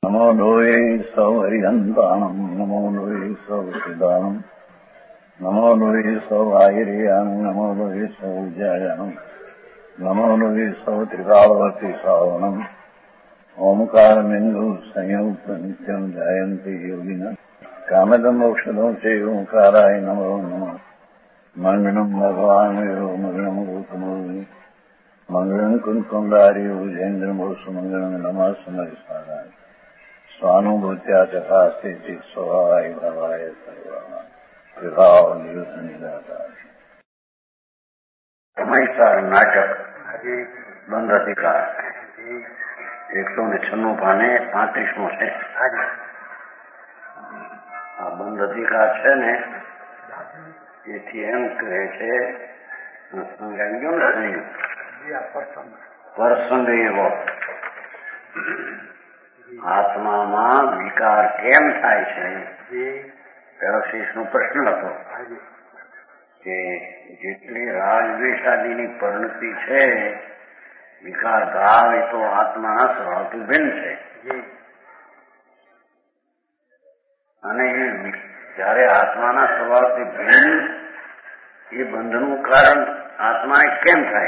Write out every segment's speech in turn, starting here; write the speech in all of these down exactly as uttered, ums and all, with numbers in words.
नमो लोये सौहरिहन्ताणम् नमो लोये सौहृदानम् नमो लोये सौभागिर्यानम् नमो लोये सौविजयानम् नमो लोये सौत्रिकावती सावनम् ओंकारमिन्दु संयुक्त नित्यम् जायन्ति योगिनः कामदम् मोक्षदम् च ओंकाराय नमो नमः मङ्गलम् भगवान् वीरो मङ्गलम् रूपमोहि मङ्गलम् कुन्कुण्डारि भुजेन्द्रमोसु मङ्गलम् नमः समरिसाराय स्वानुभूत्या तथा स्थिति स्वभावाय भवाय सर्वभाव निदाता महिसार नाटक બંધ અધિકાર એકસો ને છન્નું પાને પાંત્રીસમો છે. આ બંધ અધિકાર છે ને એથી એમ કહે છે સમજાવ્યો ને પ્રસંગ એવો આત્મામાં વિકાર કેમ થાય છે પેરાશીષનો પ્રશ્ન હતો કે જેટલી રાજદ્વેષાદીની પરિણતિ છે વિકાર ભાવ એ તો આત્માના સ્વભાવથી ભિન્ન છે અને જયારે આત્માના સ્વભાવથી ભિન્ન એ બંધનું કારણ આત્માને કેમ થાય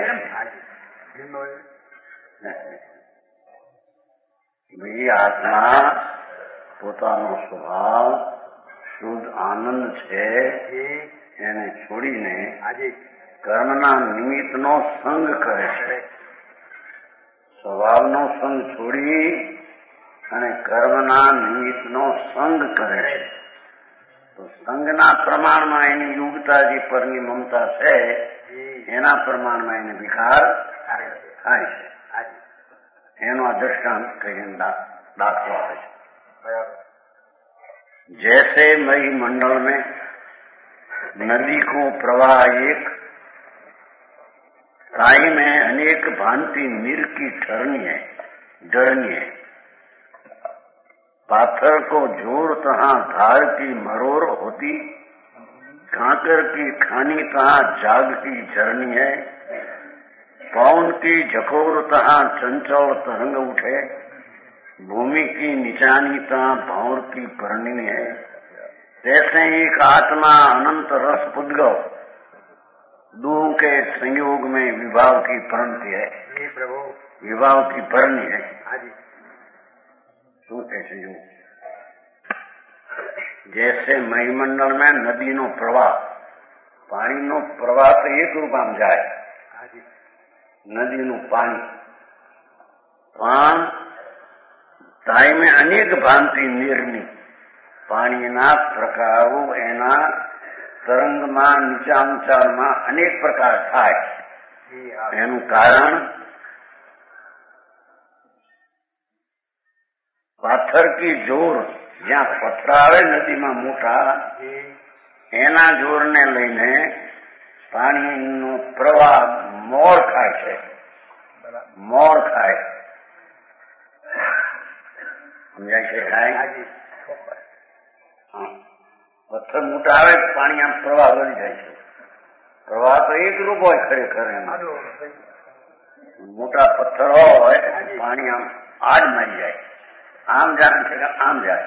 છે આત્મા પોતાનો સ્વભાવ શુદ્ધ આનંદ છે એને છોડીને કર્મના નિમિત્તનો સંગ કરે છે. સ્વભાવનો સંગ છોડી અને કર્મના નિમિત્તનો સંગ કરે છે તો સંગના પ્રમાણમાં એની યોગ્યતા જે પરની મમતા છે એના પ્રમાણમાં એને વિકાર થાય છે. એનો આ દ્રષ્ટાંત કહીને દાખલો આવે છે. जैसे मई मंडल में नदी को प्रवाह एक ताई में अनेक भांति नीर की ठरनी है डरनी है पाथर को जोर तहाँ धार की मरोर होती कांकर की खानी तहाँ जाग की झरनी है पवन की झकोर तहाँ चंचल तरंग उठे भूमि की निचानी तहाँ भौर की परनी है जैसे एक आत्मा अनंत रस उद्गव दो के संयोग में विभाव की परिणति है प्रभु विभाव की परनी है શું કે છે जैसे महीमंडल में नदी नो प्रवाह पानी नो प्रवाह तो एक रूप में जाए नदी नु पानी पान ताई में अनेक भांति निर्मी पाણીના પ્રકારો એના તરંગમાં નીચા ઊંચાણમાં અનેક પ્રકાર થાય. એનું કારણ પાથર કી જોર જ્યાં પથરા આવે નદીમાં મોટા એના જોરને લઈને પાણીનો પ્રવાહ મોર ખાય છે મોર ખાય સમજાય છે કાંઈ પથ્થર મોટા આવે તો પાણી આમ પ્રવાહ વળી જાય છે. પ્રવાહ તો એક રૂપ હોય ખરેખર એમાં મોટા પથ્થર હોય પાણી આમ આડ મારી જાય આમ જાય છે કે આમ જાય.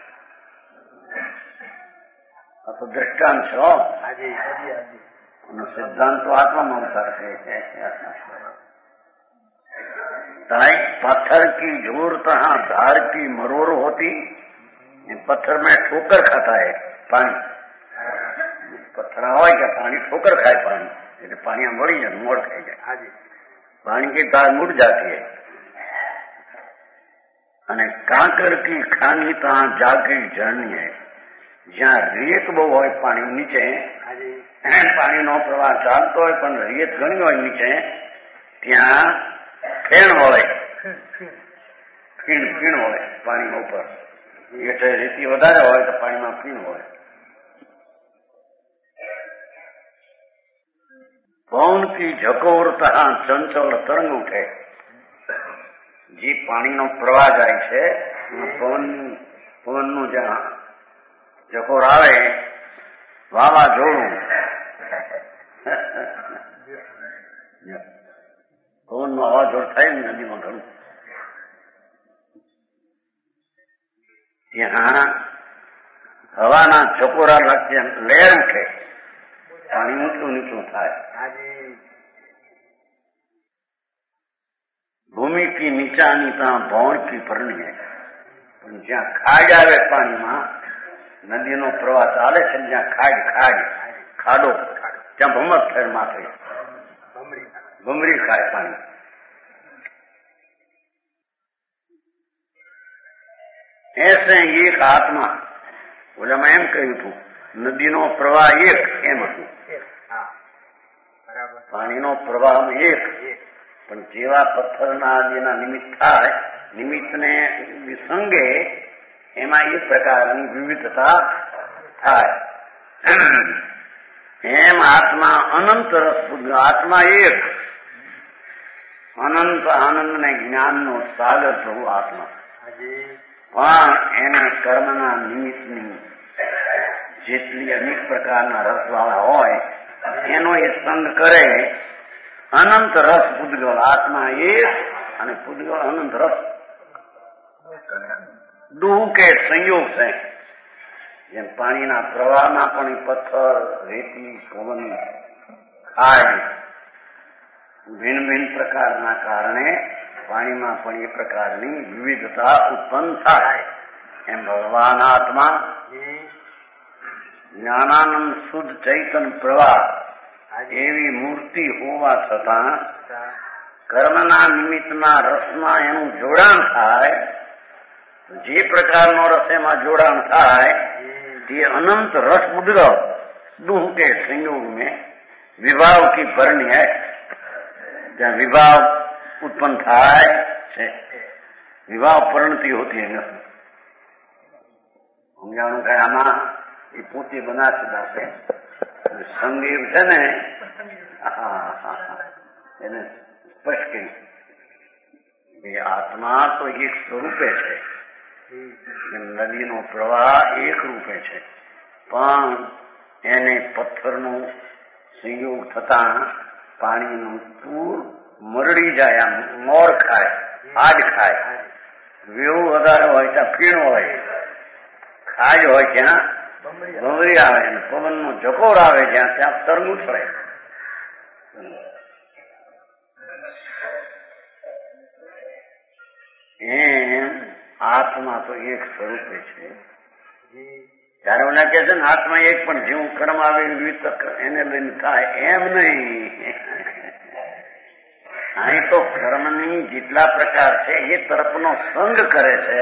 આ તો દ્રષ્ટાંત છો અને સિદ્ધાંત તો આત્મામાં અવતાર છે. ताई पत्थर की जोर तहाँ धार की मरोर होती पत्थर में ठोकर खाता है पानी पत्थरा हो क्या पानी ठोकर खाए पानी એટલે પાણી આમ વળી જાય મોડ ખાઈ જાય પાણી की धार मुड़ जाती है અને કાંકર की खानी तहाँ जागी झरनी है જ્યાં રેત બહુ હોય પાણી નીચે પાણીનો પ્રવાહ ચાલતો હોય પણ રેત ઘણી હોય નીચે ત્યાં ફેણ હોય ફીણ ફીણ હોય પાણીમાં ઉપર એટલે રેતી વધારે હોય તો પાણીમાં ફીણ હોય. પવન की झकोर तहाँ चंचल तरंग उठे જે પાણીનો પ્રવાહ જાય છે પવન પવનનું જ્યાં ઝકોર આવે વાવાઝોડું પવનનું વાવાઝોડ થાય ને નદીમાં ઘણું ત્યાં હવાના ચકોરા લક્ષ્ય લહેર ઉઠે, પાણી ઊંચું નીચું થાય. ભૂમિ કી નીચાની ત્યાં ભૌણ કી પરણી હૈ. પણ જ્યાં ખાડ આવે પાણીમાં, નદીનો પ્રવાહ ચાલે છે, જ્યાં ખાડ ખાડ ખાડો ત્યાં ભમક ફેર માથે ભમરી ખાય પાણી. એસે એક આત્મા, ઓલામાં એમ કહ્યું હતું નદીનો પ્રવાહ એક, એમ હતું પાણીનો પ્રવાહ એક. પણ જેવા પથ્થરના આદિના નિમિત્ત થાય, નિમિત્તને વિસંગે એમાં એ પ્રકારની વિવિધતા થાય. એમ આત્મા અનંત રસ, આત્મા એક, અનંત આનંદ ને જ્ઞાનનો સાગર થવું આત્મા. પણ એને કર્મના નિમિત્તની જેટલી અનેક પ્રકારના રસવાળા હોય એનો એ સંગ કરે. અનંત રસ પૂદગળ, આત્મા એક અને પૂદગળ અનંત રસ. દુઃ કે સંયોગ છે. જેમ પાણીના પ્રવાહમાં પણ પથ્થર, રેતી, પવન, ખાડ ભિન્ન ભિન્ન પ્રકારના કારણે પાણીમાં પણ એ પ્રકારની વિવિધતા ઉત્પન્ન થાય. એમ ભગવાન આત્મા જ્ઞાનાનંદ શુદ્ધ ચૈતન પ્રવાહ એવી મૂર્તિ હોવા છતાં કર્મના નિમિત્તના રસમાં એનું જોડાણ થાય. જે પ્રકારનો રસ એમાં જોડાણ થાય તે અનંત રસ ઉદ્ગવ દુઃ કે સંयोग में વિભાવ की ભરણી है. જ્યાં વિભાવ ઉત્પન્ન થાય છે, વિભાવ પરિણતિ હોતી है. સમજાણું કે આમાં એ પોતે બનાસદાર છે, સંગીત છે ને, હા હા એને સ્પષ્ટ કહ્યું એ આત્મા તો એક સ્વરૂપે છે, નદીનો પ્રવાહ એક રૂપે છે. પણ એને પથ્થરનો સંયોગ થતા પાણીનું પૂર મરડી જાય, આમ મોર ખાય, આજ ખાય. વેવું વધારે હોય ત્યાં ફીણ હોય, ખાજ હોય ત્યાં ભમરી આવે, પવનનો જકોર આવે જ્યાં ત્યાં તરંગ ઉછળે. એમ આત્મા તો એક સ્વરૂપે છે. ત્યારે ઓલા કે છે ને આત્મા એક, પણ જેવું કર્મ આવે વિતક એને લઈને થાય એમ નહીં. અહીં તો કર્મની જેટલા પ્રકાર છે એ તરફનો સંગ કરે છે,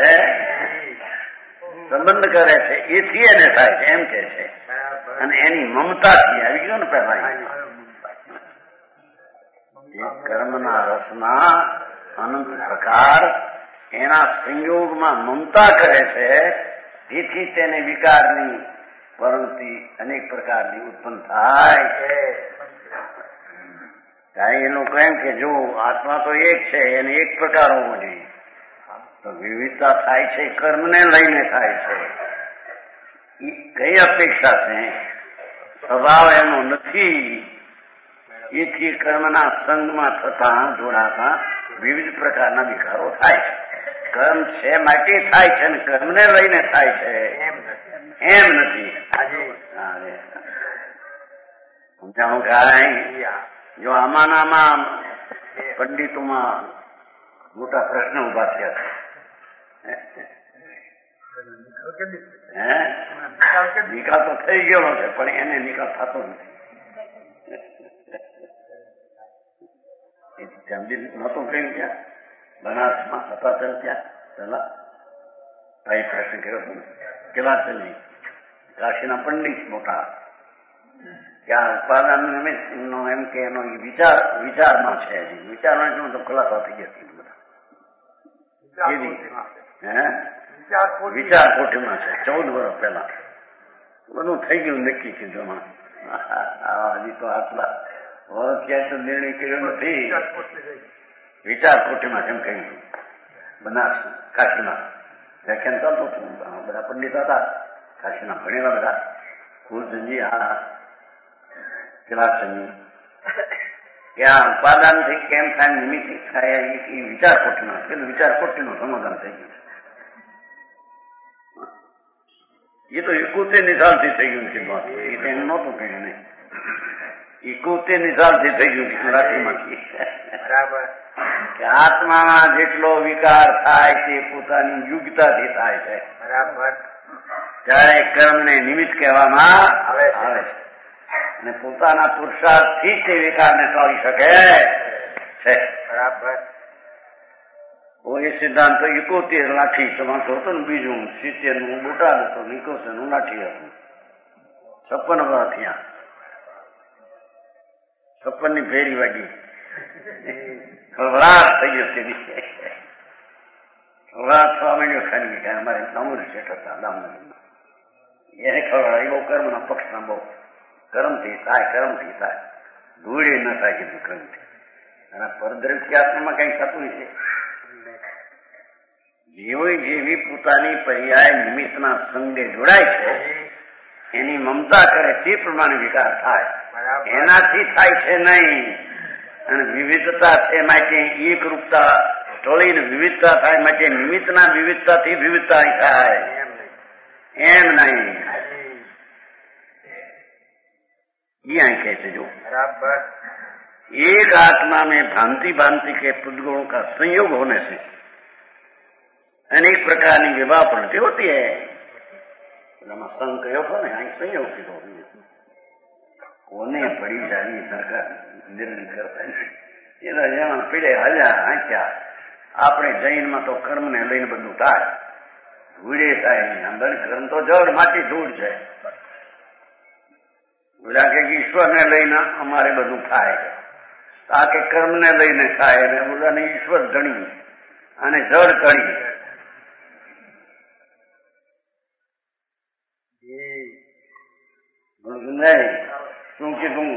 સંબંધ કરે છે, એથી એને થાય છે એમ કે છે. અને એની મમતાથી આવી ગયો ને પેલા એ કર્મના રસના અનંત પ્રકાર એના સંયોગમાં મમતા કરે છે. જેથી તેને વિકારની પ્રવૃત્તિ અનેક પ્રકારની ઉત્પન્ન થાય છે. એ લોકો એમ કે જો આત્મા તો એક છે, એને એક પ્રકાર હોવો જોઈએ, તો વિવિધતા થાય છે કર્મને લઈને થાય છે. એ કઈ અપેક્ષા છે? સ્વભાવ એનો નથી. એથી કર્મના સંગમાં થતા જોડાતા વિવિધ પ્રકારના વિકારો થાય છે. કર્મ છે માટે થાય છે ને કર્મને લઈને થાય છે એમ નથી. સમજાવું કાંઈ? જો આમાં આમાં પંડિતોમાં મોટા પ્રશ્ન ઉભા થયા છે. નિકાલ તો થઈ ગયો છે પણ એને નિકાલ થતો નથી. નહોતું કહ્યું ત્યાં બનાસમાં હતા ત્યાં પેલા ભાઈ પ્રશ્ન કર્યો હતો કેલાચંદજી, કાશીના પંડિત મોટા, ત્યાં ઉત્પાદન નો એમ કે એનો વિચાર વિચારમાં છે. વિચારમાં શું તો ખુલાસા થઈ ગયા બધા એવી હે વિચાર કોઠીમાં છે. ચૌદ વર્ષ પહેલા બધું થઈ ગયું, નક્કી કીધું. હજી તો આટલા વર્ષ ક્યાંય તો નિર્ણય કર્યો નથી. વિચાર કોઠીમાં કેમ કહ્યું બનાસ કાશીમાં વ્યાખ્યાન ચાલતું હતું. બધા પંડિત હતા કાશીના, ભણેલા બધા. કુલચંદજી આ કિલાસંજી ત્યાં ઉપાદાન થી કેમ થાય, નિમિત્ત થાય એ વિચાર કોઠીમાં. પેલું વિચાર કોઠીનું સમાધાન થઈ ગયું. એ તો એકોતેર નિશાલથી થઈ ગયું છે વાત. એ તો એમ નહોતું કહ્યું નહીં. એકોતેર નિશાલથી થઈ ગયું છે રાશિમાંથી. બરાબર. કે આત્મામાં જેટલો વિકાર થાય તે પોતાની યોગ્યતાથી થાય છે. બરાબર. ત્યારે કર્મને નિમિત્ત કહેવામાં આવે છે અને પોતાના પુરુષાર્થથી તે વિકારને ટાળી શકે છે. બરાબર. એ સિદ્ધાંત એકોતેર લાઠી તમાશો હતો ને, બીજું સિત્તેર નું બોટાદ હતો, એકોતેર નું લાઠી હતું. છપ્પન વર્ષ થયા, છપ્પન ની ફેરી વાગી, ખળભળાટ થઈ ગયો. તેની ખળભળાટ થવા માંડ્યો ખાલી કે અમારે દામોદર શેઠ હતા દામોદર, એને ખળભળાટ એ બહુ કર્મના પક્ષના બહુ કર્મથી થાય, કર્મથી થાય, ધૂળે ન થાય કીધું કર્મથી. અને પરદ્રશ્યાત્મામાં કઈ થતું નથી. જેવો જેવી પોતાની પર્યાય નિમિત્તના સંગે જોડાય છે એની મમતા કરે તે પ્રમાણે વિકાર થાય. એનાથી થાય છે નહીં. અને વિવિધતા છે માટે એકરૂપતા ટળીને વિવિધતા થાય માટે નિમિત્તના વિવિધતાથી વિવિધતા થાય એમ નહીં. ये कहते हैं जो बराबर एक आत्मा में भांति भांति के पुद्गुणों का संयोग होने से अनेक प्रकार की विवाह प्रवृत्ति होती है. संघ कहो हो ने અહીં સંયોગ કીધો કોને પડી જાય સરકાર નિર્ણય કરતા એના જેમાં પીડે હજાર આંચ્યા. આપણે જૈનમાં તો કર્મને લઈને બધું થાય, ધૂળે થાય. અંદર કર્મ તો જળ માટી ધૂળ છે. બધા કે ઈશ્વરને લઈને અમારે બધું થાય, આ કે કર્મને લઈને થાય. અને બધાને ઈશ્વર ધણી અને જળ ધણી. નહીં શું કીધું?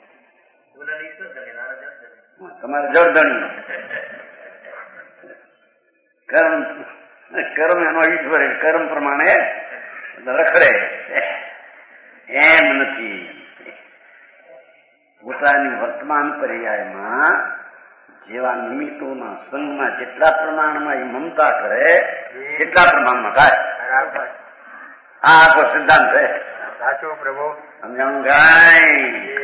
તમારે જળ ધણી. કર્મ કર્મ એનો ઈશ્વર કર્મ પ્રમાણે રખડે એમ નથી. પોતાની વર્તમાન પર્યાયમાં જેવા નિમિત્તોના સંગમાં જેટલા પ્રમાણમાં એ મમતા કરે કેટલા પ્રમાણમાં થાય. આ આખો સિદ્ધાંત છે. સાચું પ્રભુ સમજાણું ગાય.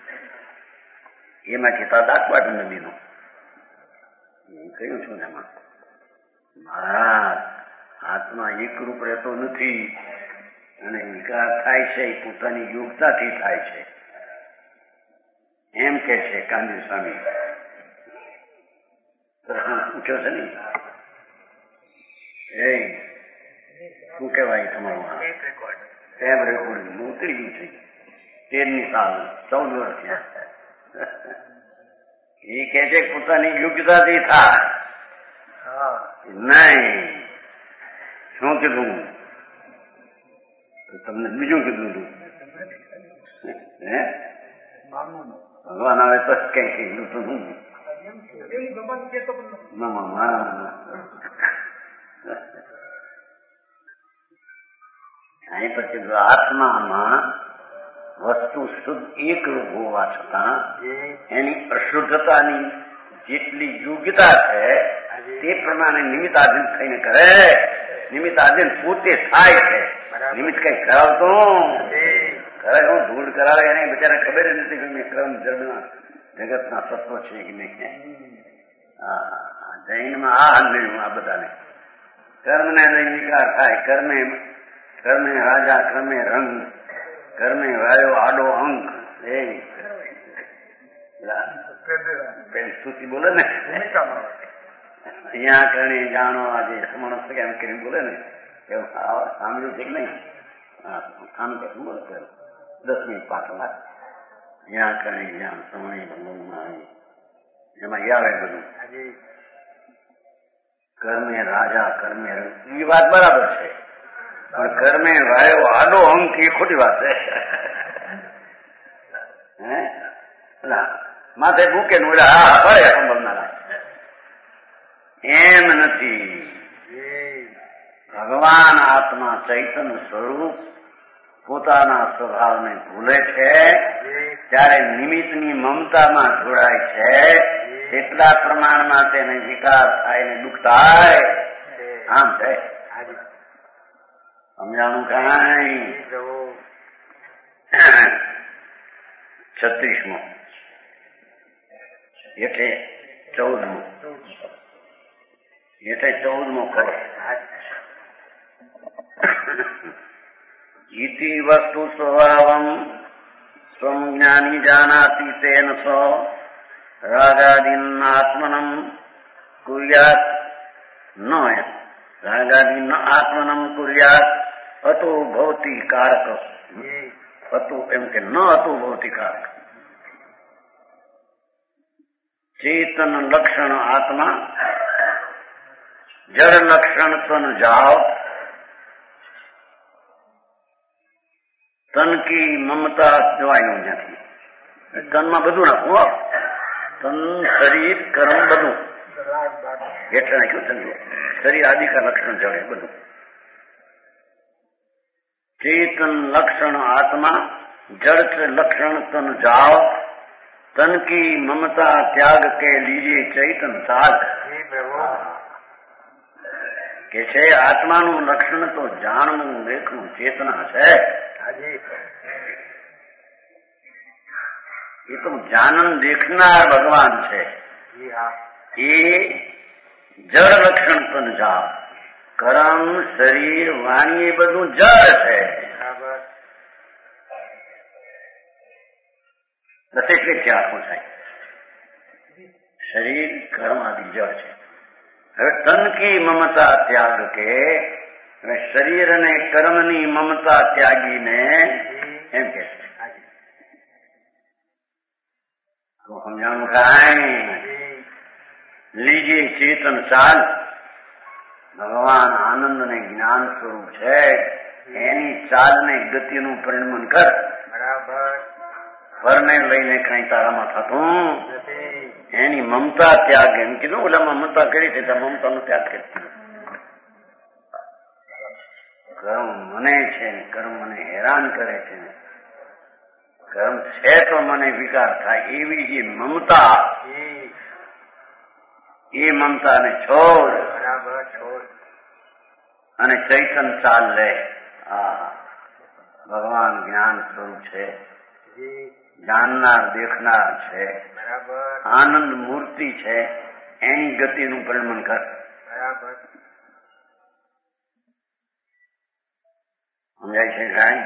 એમાં કહેતા દાખવાટ નદીનો કહ્યું છું એમાં મહારાજ આત્મા એકરૂપ રહેતો નથી અને વિકાર થાય છે એ પોતાની યોગ્યતાથી થાય છે એમ કે છે કાંજી સ્વામી. પ્રશ્ન પૂછ્યો છે ને એ શું કહેવાય તમારું ટેપ રેકોર્ડિંગ ઉતરી ગયું છે. તેરની સાલ ચૌદ વર્ષ થયા. એ કે છે પોતાની યોગ્યતાથી થાય નહીં. શું કીધું? તમને બીજું કીધું હતું હે ભગવાન આવે તો કઈ કીધું તો હું અહીં પછી આત્મામાં વસ્તુ શુદ્ધ એકરૂપ હોવા છતાં એની અશુદ્ધતાની જેટલી યોગ્યતા છે તે પ્રમાણે નિમિત્તાધીન થઈને કરે. નિમિત્તાધીન પોતે થાય છે. નિમિત્ત કઈ કરાવતો કરે હું ધૂળ કરાવે એને બિચારા ખબર જ નથી કે મેં ક્રમ જન્મના જગતના તત્વ છે કે નહીં. જૈનમાં આ હાલ આ બધાને કર્મને લઈને વિકાર થાય. કર્મે કર્મે રાજા, કર્મે રંગ, કર્મે વાયો આડો અંક. એ પેલી સ્તુતિ બોલે ને અહીંયા કરણી જાણો આજે સમણ એમ કરીને બોલે ને એવું સાંભળ્યું છે કે નહીં? હા કામ કશું બોલે દસ મિનિટ પાછળ અહીંયા કરણી જાણ સમણી એમાં આવે બધું કર્મે રાજા, કર્મે રંગ એ વાત બરાબર છે. પણ કર્મે વાયો આડો અંક એ ખોટી વાત છે. હે માથે ભૂકે નું હા ફળે સંબંધના એમ નથી. ભગવાન આત્મા ચૈતન્ય સ્વરૂપ પોતાના સ્વભાવને ભૂલે છે ત્યારે નિમિત્તની મમતામાં જોડાય છે. એટલા પ્રમાણમાં તેને વિકાર થાય ને દુઃખ થાય. આમ છે. સમજાણું કાંઈ પ્રભુ છત્રીસમો એટલે ચૌદમો એટલે ચૌદમો ખરો इति वस्तु स्वभावं स्वं ज्ञानी जानाति तेन सो रागादीन् आत्मनं कुर्यात् न रागादीन् आत्मनं कुर्यात् अतो भवति कारक अतो एम के न अतो भवति कारक चेतन लक्षण आत्मा जड़ लक्षण तन जाओ तन की ममता जवाई जाती तन में बधु नाखो तन शरीर कर्म बधु हेठ नाख्यु समझो शरीर आदि का लक्षण जड़े बधु चेतन लक्षण आत्मा जड़ से लक्षण तन जाओ तन की ममता त्याग के लीजिए चैतन साध के छे आत्मा नु लक्षण तो जानवू देखू चेतना है ये तो जानन देखनार भगवान है ये जड़ लक्षण तन जाओ कर्म शरीर वाणी ये बधु जड़ है दसेक आखो है शरीर कर्म आदि जड़ है હવે તન की ममता त्याग के शरीर ने कर्म नी ममता त्यागी ने एम के तो हम जान खाए लीजिए चेतन साल भगवान आनंद ने ज्ञान स्वरूप है एनी चाल ने गति नु परिणमन कर बराबर परने लईने कहीं तारा में थतु एनी ममता त्याग एम कीधुं ओला ममता करी थी ममता नो त्याग कर कर्म मने छे कर्म मने हैरान करे छे कर्म छे तो मने विकार थाय एवी जे ममता ये ममता ने छोड़ बराबर छोड़ अने चैतन चाल ले आ भगवान ज्ञान स्वरूप छे जाननार देखनार छे बराबर आनंद मूर्ति छे एनी गति नु परिणमन कर बराबर समझाई छे काई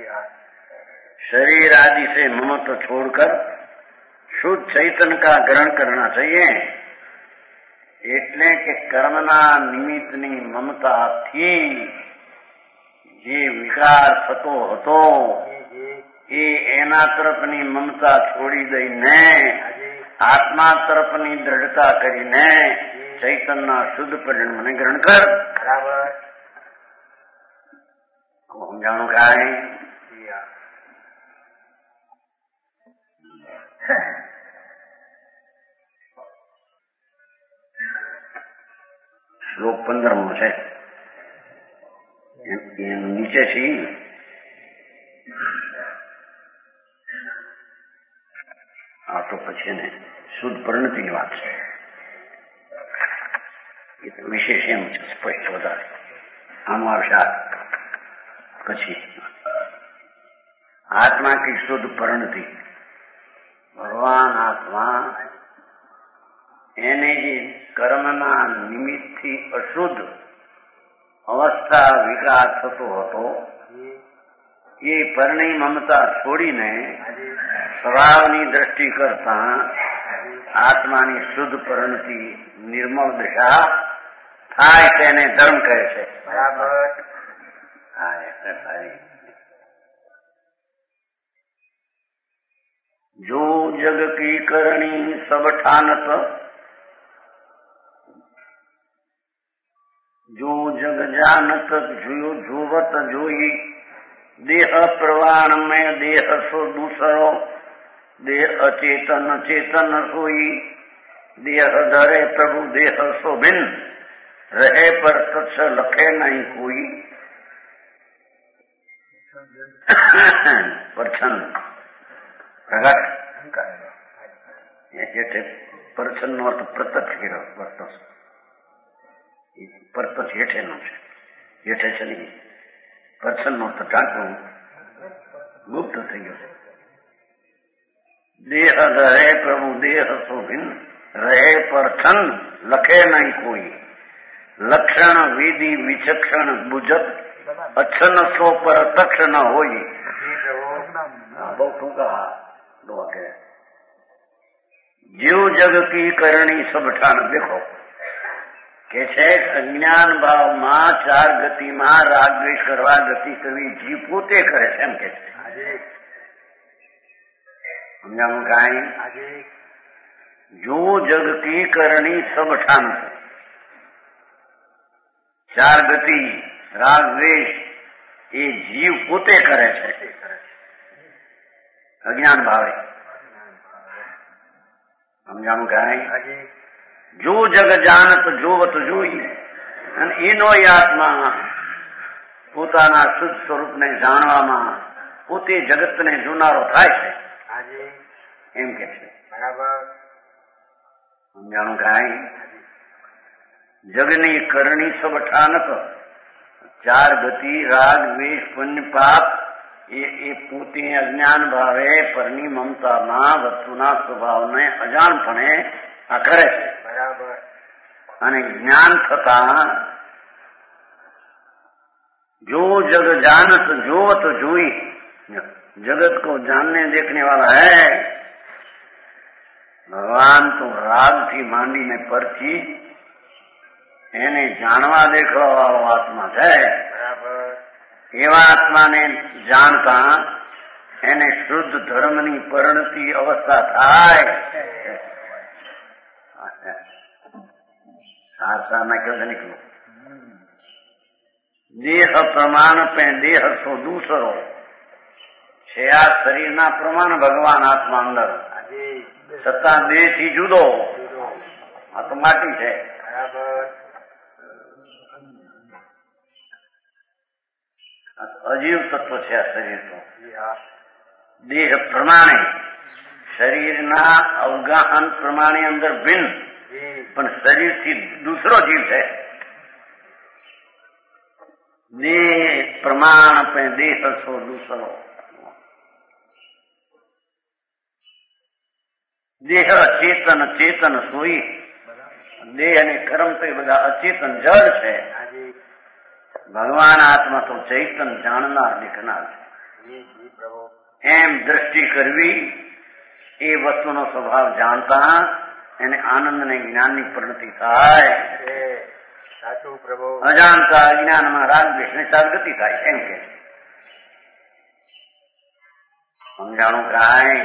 शरीर आदि से ममत्व छोड़कर शुद्ध चैतन का ग्रहण करना चाहिए એટલે કે કર્મના નિમિત્તની મમતાથી જે વિકાર થતો હતો એ એના તરફની મમતા છોડી દઈને આત્મા તરફની દ્રઢતા કરીને ચૈતનના શુદ્ધ પરિણમને ગ્રહણ કર બરાબર સમજાણું કાંઈ શ્લોક પંદરમો છે નીચે છે આ તો પછી ને શુદ્ધ પરિણતિની વાત છે એ તો વિશેષ એમ છે સ્પષ્ટ વધારે આમાં આવશે પછી આત્મા की शुद्ध परिणति भगवान आत्मा એને જે કર્મના નિમિત્તથી અશુદ્ધ અવસ્થા વિકાર થતો હતો એ પરણી મમતા છોડીને સ્વભાવની દ્રષ્ટિ કરતા આત્માની શુદ્ધ પરિણતિ નિર્મળ દશા થાય તેને ધર્મ કહે છે બરાબર जो जग की करणी सब ठानत जो जग जानत जो जोवत जोई देह प्रवाण में देह सो दूसरो देह अचेतन चेतन सोई देह धरे प्रभु देह सो भिन्न रहे पर तत्स लखे नहीं कोई परछन प्रगट परछन નો અર્થ પ્રત્યક્ષ કર્યો વર્તસ પરતસ હેઠેનો છે હેઠે છે નહીં પ્રસન્નનો તો ઢાંકણું ગુપ્ત થઈ ગયો છે. દેહ ધરે પ્રભુ દેહ શોભિન રહે પરછન લખે નહીં કોઈ લક્ષણ વિધિ વિચક્ષણ બુજત અચ્છન સો પર તક્ષ ન હોય. બહુ ટૂંકા દો કે જીવ જગ की करणी सब ठान. देखो કે છે અજ્ઞાન ભાવમાં ચાર ગતિમાં રાગ દ્વેષ કરવા ગતિ કરવી જીવ પોતે કરે છે એમ કે છે. સમજાવું કાંઈ? જો જગ की करणी सब ठान. ચાર ગતિ રાગ દ્વેષ એ જીવ પોતે કરે છે અજ્ઞાન ભાવે. સમજાવું કાંઈ? જો જગ જાણત જોવત જોઈ અને એનો આત્મા પોતાના શુદ્ધ સ્વરૂપને જાણવામાં પોતે જગતને જોનારો થાય છે એમ કે છે. સમજાણું કાંઈ? જગની કરણી સબ ઠાનક. ચાર ગતિ રાગ દ્વેષ પુણ્ય પાપ એ એ પોતે અજ્ઞાન ભાવે પરની મમતામાં વસ્તુના સ્વભાવને અજાણપણે આ કરે છે. બરાબર. અને જ્ઞાન થતા जो जग जानत जोवत जोई. जगत को जानने देखने वाला है भगवान तो राग थी માંડી ને પરથી એને જાણવા દેખવા વાળો આત્મા છે. બરાબર. એવા આત્માને જાણતા એને શુદ્ધ ધર્મની પરિણતિ અવસ્થા થાય. સાર સાર ના કેવું નીકળ્યું. દેહ પ્રમાણ પે દેહ સો દૂસરો છે. આ શરીરના પ્રમાણ ભગવાન આત્મા અંદર છતાં દેહ થી જુદો. આ તો માટી છે. અજીવ તત્વ છે આ શરીર. તો દેહ પ્રમાણે શરીરના અવગાહન પ્રમાણે અંદર ભિન્ન પણ શરીરથી દૂસરો જીવ છે. દેહ પ્રમાણ પે દેહ સો દૂસરો. દેહ ચેતન ચેતન સોઈ. દેહ અને કર્મ તો એ બધા અચેતન જળ છે. ભગવાન આત્મા તો ચૈતન જાણનાર દેખનાર છે. એમ દ્રષ્ટિ કરવી એ વસ્તુનો સ્વભાવ જાણતા એને આનંદ ને જ્ઞાનની પરિણતિ થાય. સાચું પ્રભુ. અજાણતા અજ્ઞાનમાં રાગ દ્વેષ ને ચાર ગતિ થાય એમ કે. સમજાણું કાંઈ?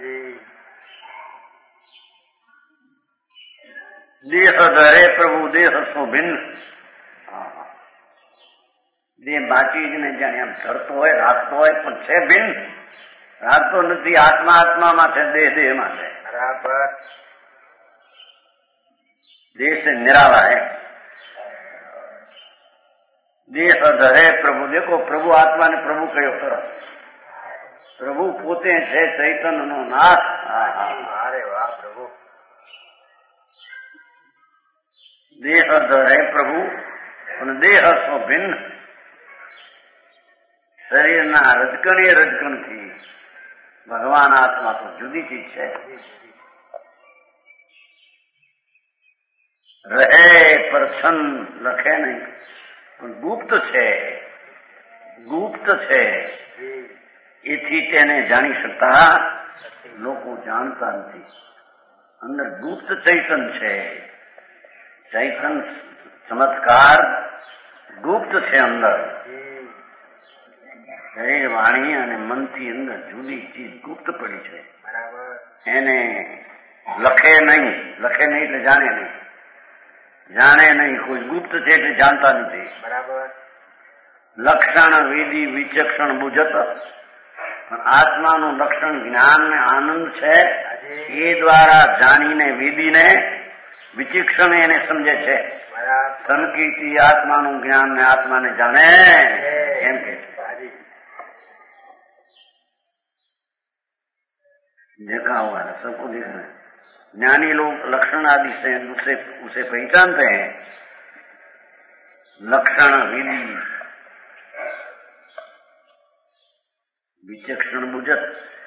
દેહ ધરે પ્રભુ દેહ સો ભિન્ન. દેહ બાકી જ ને જાણે આમ ધરતો હોય રાખતો હોય પણ છે ભિન્ન. રાખતો નથી. આત્મા આત્મામાં છે, દેહ દેહમાં છે. બરાબર. देह से निराला है. देह धरे प्रभु. देखो प्रभु आत्मा ने प्रभु कहो तरफ. प्रभु पोते है चैतन्य नो नाथ. अरे वाह प्रभु. देह धरे प्रभु અને દેહ સો ભિન્ન. શરીરના રજકણે રજકણથી ભગવાન આત્મા તો જુદી ચીજ છે. રહે પરછન લખે નહીં પણ ગુપ્ત છે. ગુપ્ત છે એથી તેને જાણી શકતા લોકો જાણતા નથી. અંદર ગુપ્ત ચૈતન છે. ચૈતન ચમત્કાર ગુપ્ત છે અંદર. શરીર વાણી અને મનથી અંદર જુદી ચીજ ગુપ્ત પડી છે. એને લખે નહીં. લખે નહીં એટલે જાણે નહીં. જાણે નહીં. કોઈ ગુપ્ત છે એટલે જાણતા નથી. બરાબર. લક્ષણ વિધિ વિચક્ષણ બુજત. પણ આત્માનું લક્ષણ જ્ઞાન ને આનંદ છે. એ દ્વારા જાણીને વિધિને વિચક્ષણ એને સમજે છે. સંકીર્તિ આત્માનું જ્ઞાન ને આત્માને જાણે એમ કે देखा हुआ है सबको देखना है. ज्ञानी लोग लक्षण आदि से उसे उसे पहचानते हैं. लक्षण विधि વિચક્ષણ બુજત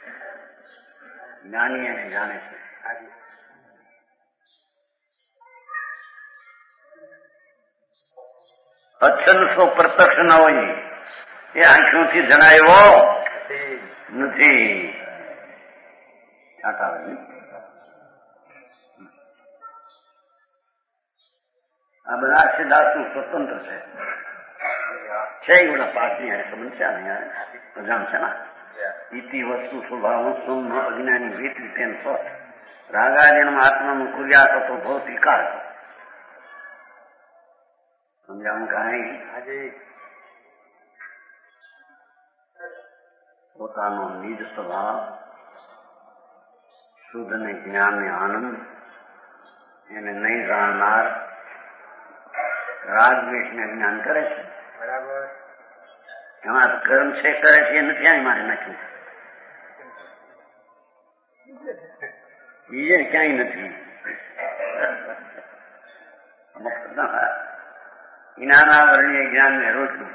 જ્ઞાની એને જાણે છે. અચ્છન્સો પ્રત્યક્ષ ન હોય એ આંખોથી જણાયો નથી. આ બધા સિદ્ધાર્થ સ્વતંત્ર છે. છે એવડા પાઠની આ સમસ્યા નહીં પ્રધાન છે ને. ઇતિ વસ્તુ સ્વભાવ સૌમ્ય અજ્ઞાની વેતી તેમ સ્વ રાગાજન આત્માનું કુર્યા તો ભૌતિકાર સમજાવું કાંઈ આજે પોતાનો નિજ સ્વભાવ શુદ્ધ ને જ્ઞાન ને આનંદ એને નહીં જાણનાર રાગ દ્વેષ ને જ્ઞાન કરે છે. બરાબર. એમાં કર્મ છે કરે છે એ નથી આની મારે નાખ્યું. બીજે ક્યાંય નથી. જ્ઞાના વર્ણીય જ્ઞાન ને રોકું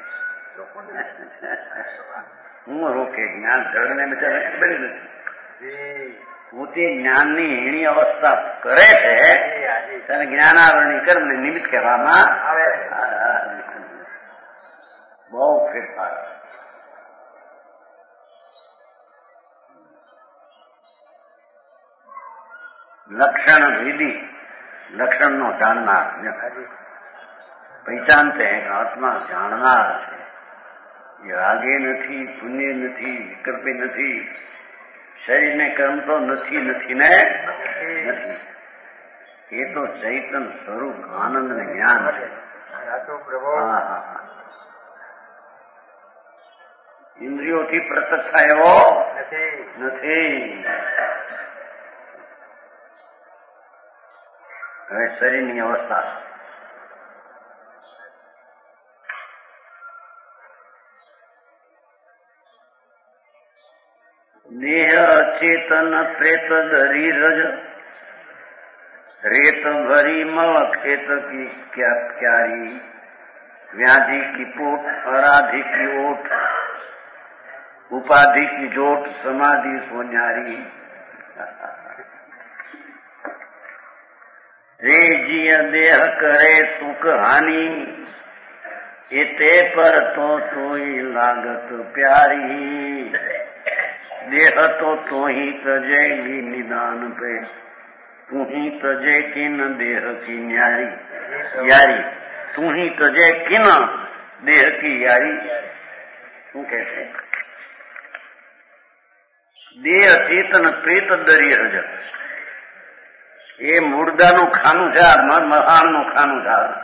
હું રોકે જ્ઞાન જળને બિચારા ખબર નથી. પોતે જ્ઞાનની હીણી અવસ્થા કરે છે તેને જ્ઞાનાવરણી કર્મ ને નિમિત્ત કહેવામાં આવે. બહુ ફેરફાર. લક્ષણ વિધિ લક્ષણ નો જાણનાર પહેચાન છે આત્મા જાણનાર છે. એ રાગે નથી, પુણ્ય નથી, વિકલ્પે નથી, શરીરને કર્મ તો નથી નથી ને નથી. એ તો ચૈતન સ્વરૂપ આનંદ ને જ્ઞાન છે. હા હા. ઇન્દ્રિયોથી પ્રત્યક્ષ થયો નથી. હવે શરીરની અવસ્થા દેહ અચેતન પ્રેત ધરી રજ रेत भरी मल खेत की क्या क्यारी व्याधि की पोट अराधि की ओट उपाधि की जोट समाधि सोन्यारी रे जिय देह करे सुख हानि एते पर तो तोई लागत प्यारी देह तो तो ही तजेगी निदान पे तू ही तजे किन देह की न्यारी यारी तू ही तजे किन देह की यारी શું કહે છે દેહ ચેતન પ્રેત દરી રજત એ મુર્દાનું ખાનું છે મહાણનું ખાનું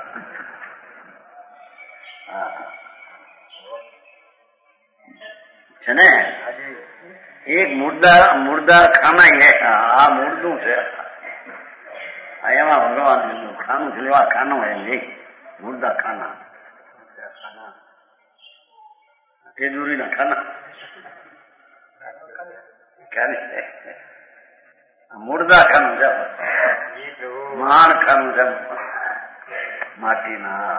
છે ને એક મુર્દા મુર્દા ખાના હે આ મુર્દું છે એમાં ભગવાન ખાનું છે એવા ખાનું એમ નહીં મુર્દા ખાના તેજુરીના ખાના મુર્દા ખાનું છે માણ ખાનું છે માટીના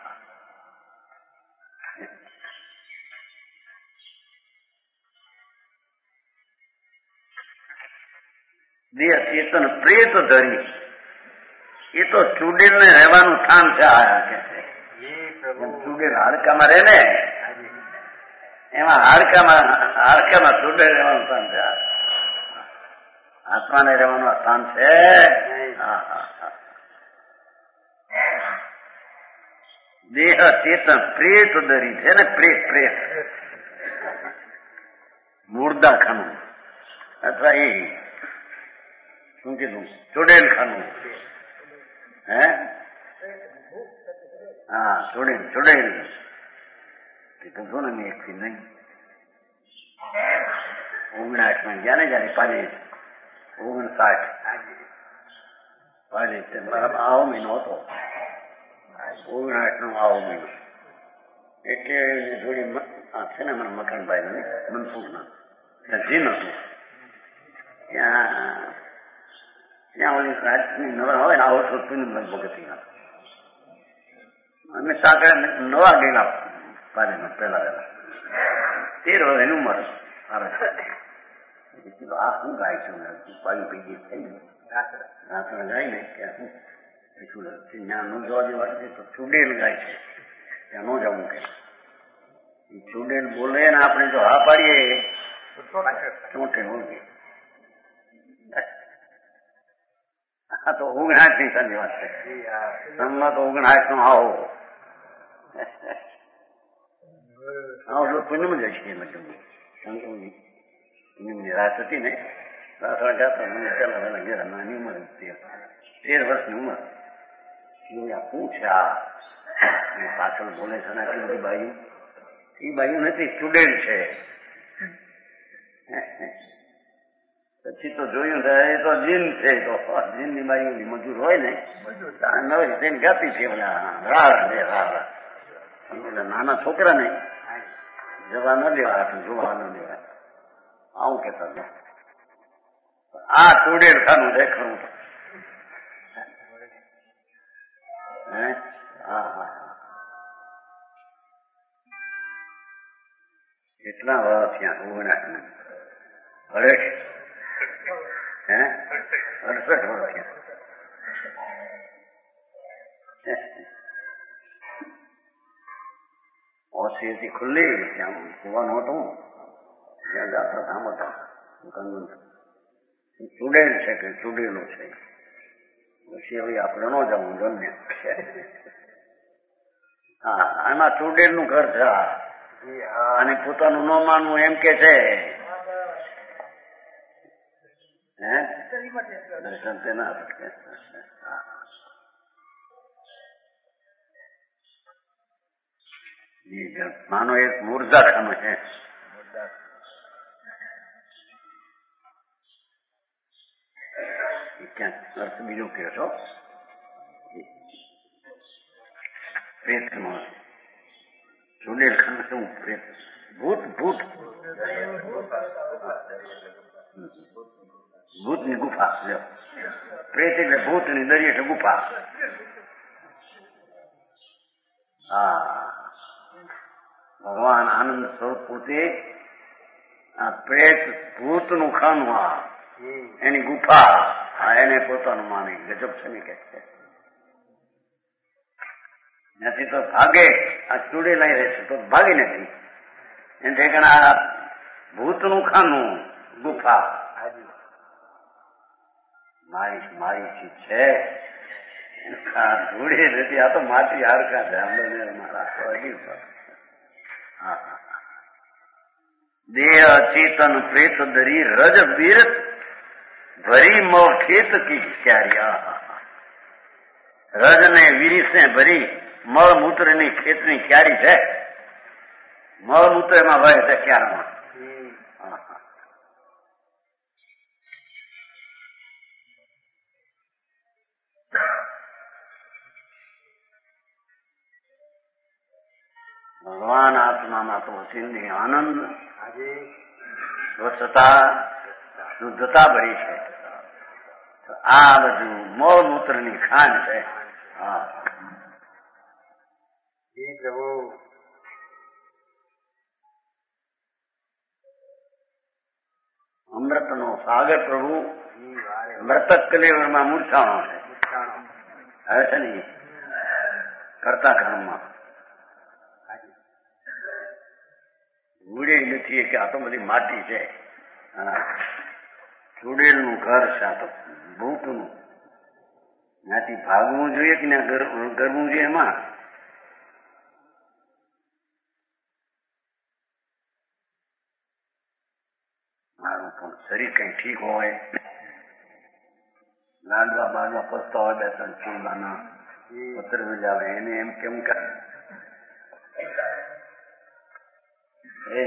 દેહ ચેતન પ્રેત ધરી એ તો ચુડેલ ને રહેવાનું સ્થાન છે આ કે ચુડેલ હાડકામાં રહે ને એમાં હાડકામાં હાડકામાં ચુડેલ રહેવાનું સ્થાન છે આત્માને રહેવાનું સ્થાન છે દેહ ચેતન પ્રેત ધરી છે ને પ્રેત પ્રેત મુર્દા ખાનું અથવા એ શું કીધું ચુડેલ ખાનું હે હા ચુડેલ ચુડેલ કીધું ને મેં એકથી નહીં ઓગણાઠ માં ગયા ને જયારે પાછી ઓગણસાઠ પાછી મારા આવો મહિનો હતો ઓગણાઠ નો આવો મહિનો એટલે થોડી છે ને મને મકાનભાઈ મનસુખ ના જીન હતું ત્યાં ત્યાં ઓલી રાજની નવા હોય ને આવો છો ભગતી અમે સાંકળે નવા ગયેલા પાણીમાં પેલા પેલા તેર વર્ષની ઉંમર આ શું ગાય છે પાણી પી થઈ ગઈ રાત્રે ગાય ને ત્યાં શું ત્યાં ન જવા જેવા તો ચુડેલ ગાય છે ત્યાં ન જવું કે ચુડેલ બોલે ને આપણે જો હા પાડીએ ચોંટે હોય હા તો ઓગણાઠ ની સાની વાત છે તમને તો ઓગણાઠ નો આવો આવો તો પુણ્યમ જ છે શંકુજી પુણ્યમની રાત હતી ને રાત્રા ગાતા મને પેલા પેલા ઘેરા નાની ઉંમર હતી તેર વર્ષની ઉંમર પૂછ્યા પાછળ બોલે છે ને આટલી બધી બાયું એ બાયું નથી સ્ટુડન્ટ છે પછી તો જોયું એ તો જીન છે તો જીન ની બાયું મજૂર હોય ને નવી તેને ગાતી છે રાળા ને રાળા નાના છોકરા ને જવા ન દેવા જોવા ન દેવા આવું કેતા આ સ્ટુડન્ટ ખાનું દેખાડું હા હા કેટલા વર્ષ ત્યાં ઓગણાઠ ને અડસઠ હે અડસઠ વર્ષ ઓછી હતી ખુલ્લી ત્યાં કુવાનું હતું ત્યાં જાતા સાંભળતા સ્ટુડન્ટ છે કે ચૂડેલું છે પછી હવે આપણે ન જવું ગમે હા આમાં ચૂડેલ નું ઘર છે અને પોતાનું ન માનવું એમ કે છે દર્શન તે ના માનો એક મુર્દા ખાનો છે ક્યાં અર્થ બીજો કહો છો પ્રેત નો ચૂડેલ ખાનું શું પ્રેત ભૂત ભૂત ભૂત ની ગુફા પ્રેત એટલે ભૂત ની દરિયા એટલે ગુફા હા ભગવાન આનંદ સ્વરૂપ પોતે આ પ્રેત ભૂત નું ખાનું આ એની ગુફા એને પોતાનું માની ગજબ છે ને કે નથી તો ભાગે આ ચૂડેલા રહેશે તો ભાગી નથી એમ ઠેકાણે આ ભૂતનું ખાનું ગુફા મારી મારી ચીજ છે ધૂળે નથી આ તો માટી હાડકા છે દેહ ચેતન પ્રેત દરી રજ વીર ભરી મો ખેત કી ક્યારી રજ ને વીરીસ ને ભરી મળ મૂત્ર ની ખેત ની ક્યારી છે મળ મૂત્ર એમાં વહે છે ક્યારમાં ભગવાન આત્મામાં તો સિંધી આનંદ સ્વચ્છતા શુદ્ધતા ભરી છે આ બધું મોળ મૂત્ર ની ખાંડ છે હા પ્રભુ અમૃત નો સાગર પ્રભુ મૃતક કલેવરમાં મૂર્છાણો છે હવે છે ને કરતા કર્મમાં ઉડે નથી કે આ તો બધી માટી છે ચૂડેલ નું ઘર છે આ તો ભૂત નું ત્યાંથી ભાગવું જોઈએ કે ત્યાં ગરવું જોઈએ એમાં મારું પણ શરીર કઈ ઠીક હોય લાડવા બાડવા પસતા હોય બે ત્રણ ચૂડવાના પત્ર આવે એને એમ કેમ કરે એ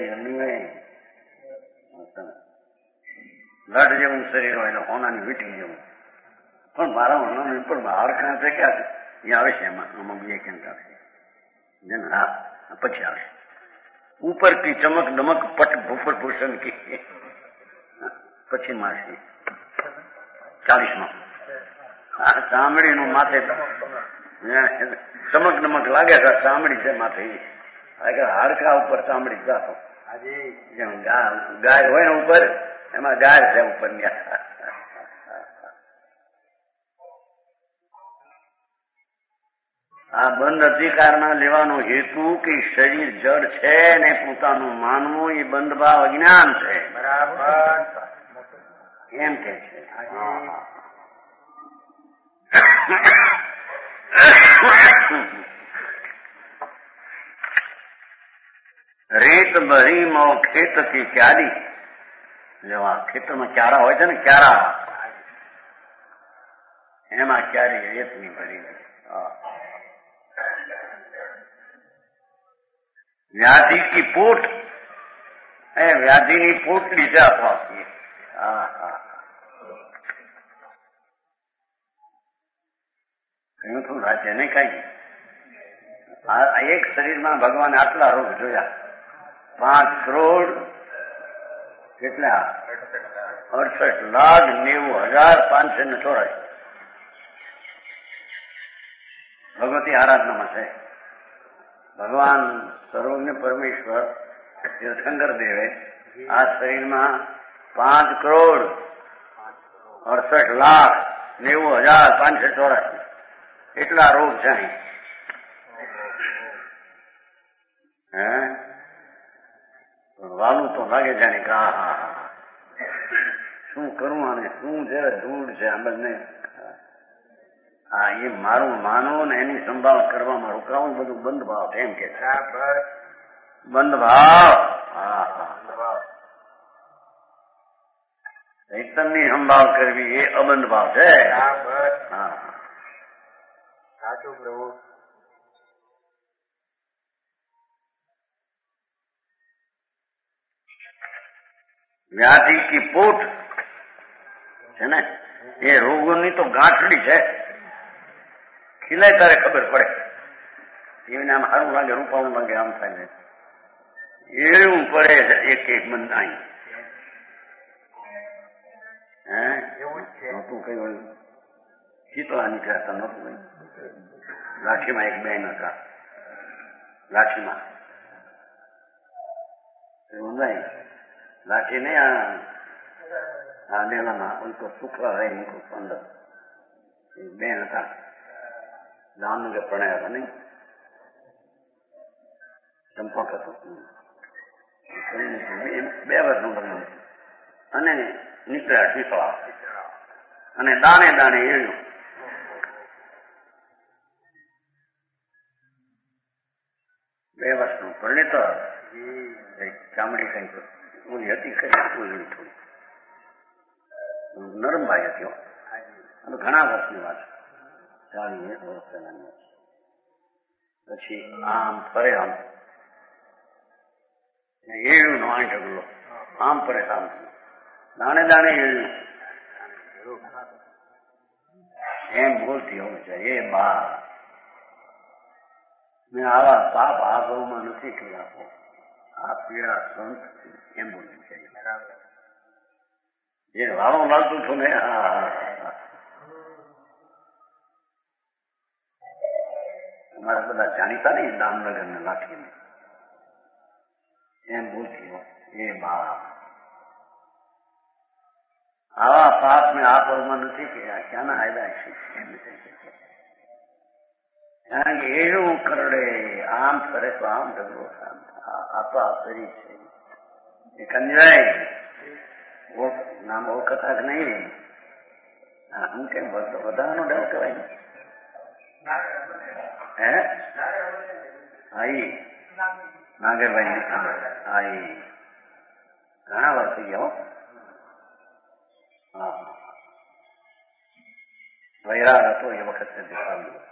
લડ જેવું શરીર હોય એટલે હોનાની વીટી જેવું પણ મારા હોનાનું પણ બહાર ક્યાં છે ક્યાં છે એ આવે છે એમાં આમાં બે કેમ આવશે જેને હા પછી આવે ઉપર કી ચમક દમક પટ ભૂફર ભૂષણ કી પછી માસી ચાલીસ માં આ ચામડી નું માથે ચમક દમક લાગે છે ચામડી છે માથે હાડકા ઉપર ચામડી જાતો જેમ ગાય હોય ને ઉપર એમાં ગાય છે ઉપર આ બંધ અધિકારમાં લેવાનો હેતુ કે શરીર જડ છે ને પોતાનું માનવું એ બંધ ભાવ અજ્ઞાન છે. બરાબર એમ કે છે. રેત ભરી મો ખેત થી ક્યારી જેવા ખેતરમાં ક્યારા હોય છે ને ક્યારા એમાં ક્યારી રેતની ભરી વ્યાધિ કી પોટ એ વ્યાધિની પોટલી છે આપવાથી. હા હા કહ્યું શું રાજ્ય નહીં કઈ એક શરીરમાં ભગવાન આટલા રોગ જોયા પાંચ કરોડ કેટલા અડસઠ લાખ નેવું હજાર પાંચસો ને ચોરાસી ભગવતી આરાધનામાં છે. ભગવાન સર્વજ્ઞ પરમેશ્વર તીર્થંકર દેવે આ શરીરમાં પાંચ કરોડ અડસઠ લાખ નેવું હજાર પાંચસો ચોરાસી એટલા રોગ છે. હે વાલું તો લાગે જાણે કે હા હા હા શું કરવું અને શું છે ધૂળ છે આ બંને. હા એ મારું માનવું ને એની સંભાળ કરવામાં રોકાવું બધું બંધ ભાવ છે એમ કે બંધ ભાવ. હા હા ચૈતનની સંભાળ કરવી એ અબંધ ભાવ છે. હા સાચું પ્રભુ. વ્યાધિ કી પોટ છે ને એ રોગોની તો ગાંઠડી છે. ખીલાય તારે ખબર પડે એને આમ સારું લાગે રૂપાવું લાગે આમ થાય એવું પડે છે એક એક બંધ અહીં. હે નહોતું કઈ શીતળા નીકળ્યા નહોતું કઈ. લાઠીમાં એક બેન હતા લાઠીમાં એવું નહીં લાઠી ને આ ડેલામાં ઉनको સુખા રહે ઉनको પંદર બેન હતા જામનગર પ્રણય હતા નહીં ચંપક હતો બે વર્ષનું લગ્ન અને નીકળ્યા શીતળા અને દાણે દાણે એળ્યું. બે વર્ષનું પરિણીત ચામડી કઈ ઓલી હતી કઈ ઓલી થોડી નરમ ભાઈ હતી. ઘણા વર્ષની વાત ચાલીસ એક વર્ષ પહેલાની વાત. પછી આમ ફરે આમ એળ્યું નો આઠ ઢગલો આમ ફરે આમ દાણે દાણે એળ્યું એમ બોલતી હોવી જોઈએ. એ બા મેં આવા પાપ આ ભાવમાં નથી કર્યા આ પીડા સંત એમ બોલવી જોઈએ. જે વાળું લાગતું છું ને હા અમારા બધા જાણીતા નહીં દામનગર ને લાઠીને એમ બોલતી હો એ બા આવા પાપ મેં આ ભાવમાં નથી કર્યા ક્યાંના આયદા છે કારણ કે એવું કરડે આમ કરે તો આમ ઢગલો આપા કરી છે એ કંજાય નામ ઓળખતા કે નહીં આમ કેમ વધારાનો ડર કહેવાય હે આઈ નાગરભાઈ આઈ ઘણા વાર થઈ ગયા હા વૈરાગ હતો એ વખતે દેખાડ્યું.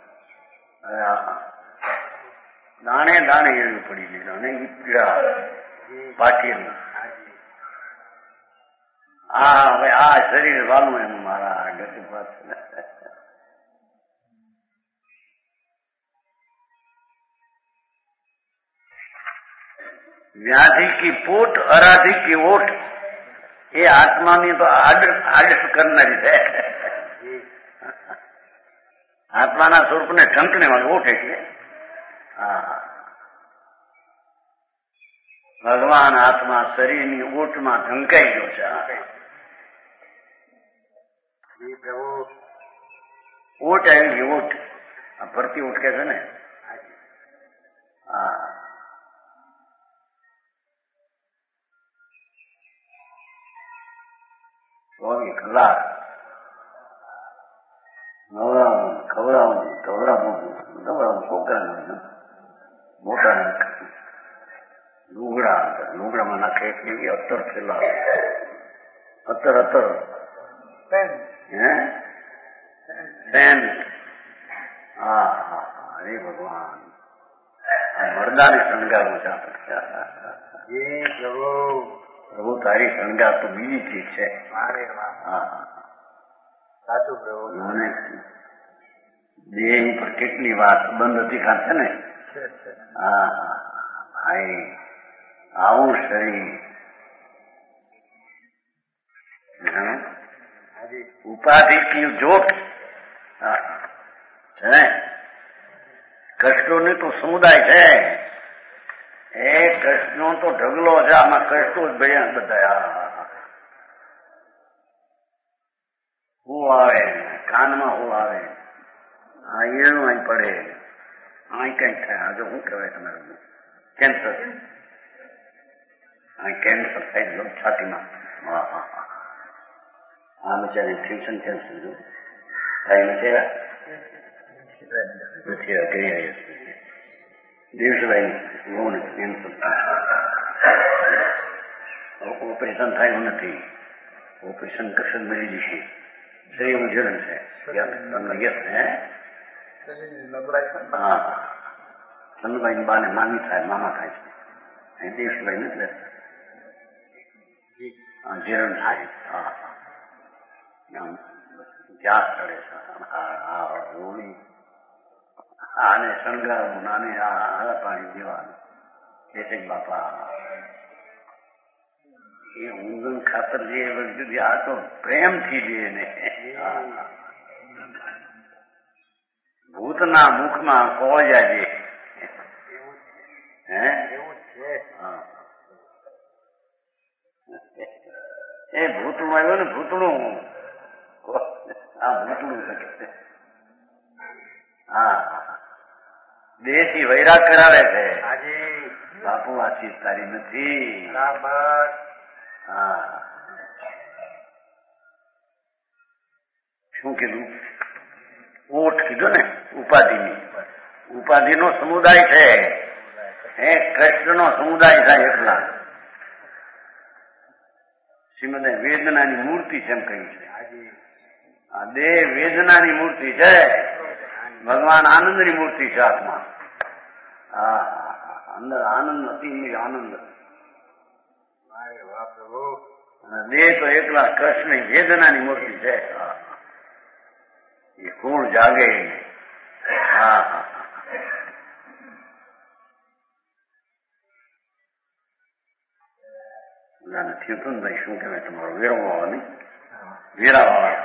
દાણે દાણે એવી પડી ગઈ અને એ પીડા પાટીનું આ હવે આ શરીર વાલું એનું મારા ગતિ પાસ વ્યાધિ કી પોટ અરાધિ કી ઓઠ એ આત્માની તો આડસ કરનારી છે. આત્માના સ્વરૂપને ઠંકને વાળી ઓઠ એટલે હા ભગવાન આત્મા શરીરની ઓટમાં ઢંકાઈ ગયો છે. પ્રભુ ઓટ આવી ગઈ, ઓટ આ ભરતી ઓટ કે છે ને. હા ચોવીસ કલાક નવરાવું ખવડાવું ખવડાવું નવરાવું છોકરાને મોટા લુગડા લુગડામાં નાખે એવી અત્તર થયેલા અત્તર અત્તર હે પેન. હા હા હરે ભગવાન આ મરદાને શણગારવું છે. પ્રભુ પ્રભુ તારી શણગાર તો બીજી ચીજ છે. હા સાચું પ્રભુ. મને દેહ ઉપર કેટલી વાત બંધ હતી ખાત છે ને. હા હા ભાઈ આવું શરીર ઉપાધિ કી જોટ છે ને. કષ્ટોને તો સમુદાય છે. એ કૃષ્ણનો તો ઢગલો છે. આમાં કષ્ટો જ ભયા બધા. હું આવે કાનમાં હું આવે આ એનું અહીં પડે અહીં કઈક થાય. આજે શું કહેવાય તમારે કેન્સર અહીં કેન્સર થઈ ગયો છાતીમાં. હા હા હા આ બિચારી ટ્યુશન કેન્સર જો થાય નથી નથી ગઈ દિવસભાઈ બહુ નથી કેન્સર ઓપરેશન થાય નથી. ઓપરેશન કશું મળી જશે. શરીર ઉજળન છે. હા ચંદુભાઈ બાને મામી થાય મામા થાય છે. અહીં દેશભાઈ નથી રહેતા. જીરણ થાય. હા ગેસ ચડે છે. આને શણગારવું નાને આ પાણી દેવાનું એ છે બાપા. એ ઊંઘન ખાતર જે વસ્તુ આ તો પ્રેમથી જે ને ભૂતના મુખમાં કોજા જે હે એ ભૂતળું આવ્યું ને ભૂતળું આ ભૂતળું હા દેશી વૈરાગ કરાવે છે. બાપુ આ ચીજ તારી નથી. હા શું કીધું? ઓઠ કીધું ને ઉપાધિની. ઉપાધિનો સમુદાય છે. એ કૃષ્ણનો સમુદાય થાય એકલા. શ્રીમદે વેદનાની મૂર્તિ છે એમ કહ્યું છે. આ દેહ વેદનાની મૂર્તિ છે. ભગવાન આનંદની મૂર્તિ છે આત્મા. હા અંદર આનંદ હતી. આનંદ દેહ તો એકલા કૃષ્ણ વેદનાની મૂર્તિ છે. એ કોણ જાગે? હા હા થયું હતું ને ભાઈ શું કહેવાય તમારો વેરો વાળો નહીં વેરા વાળા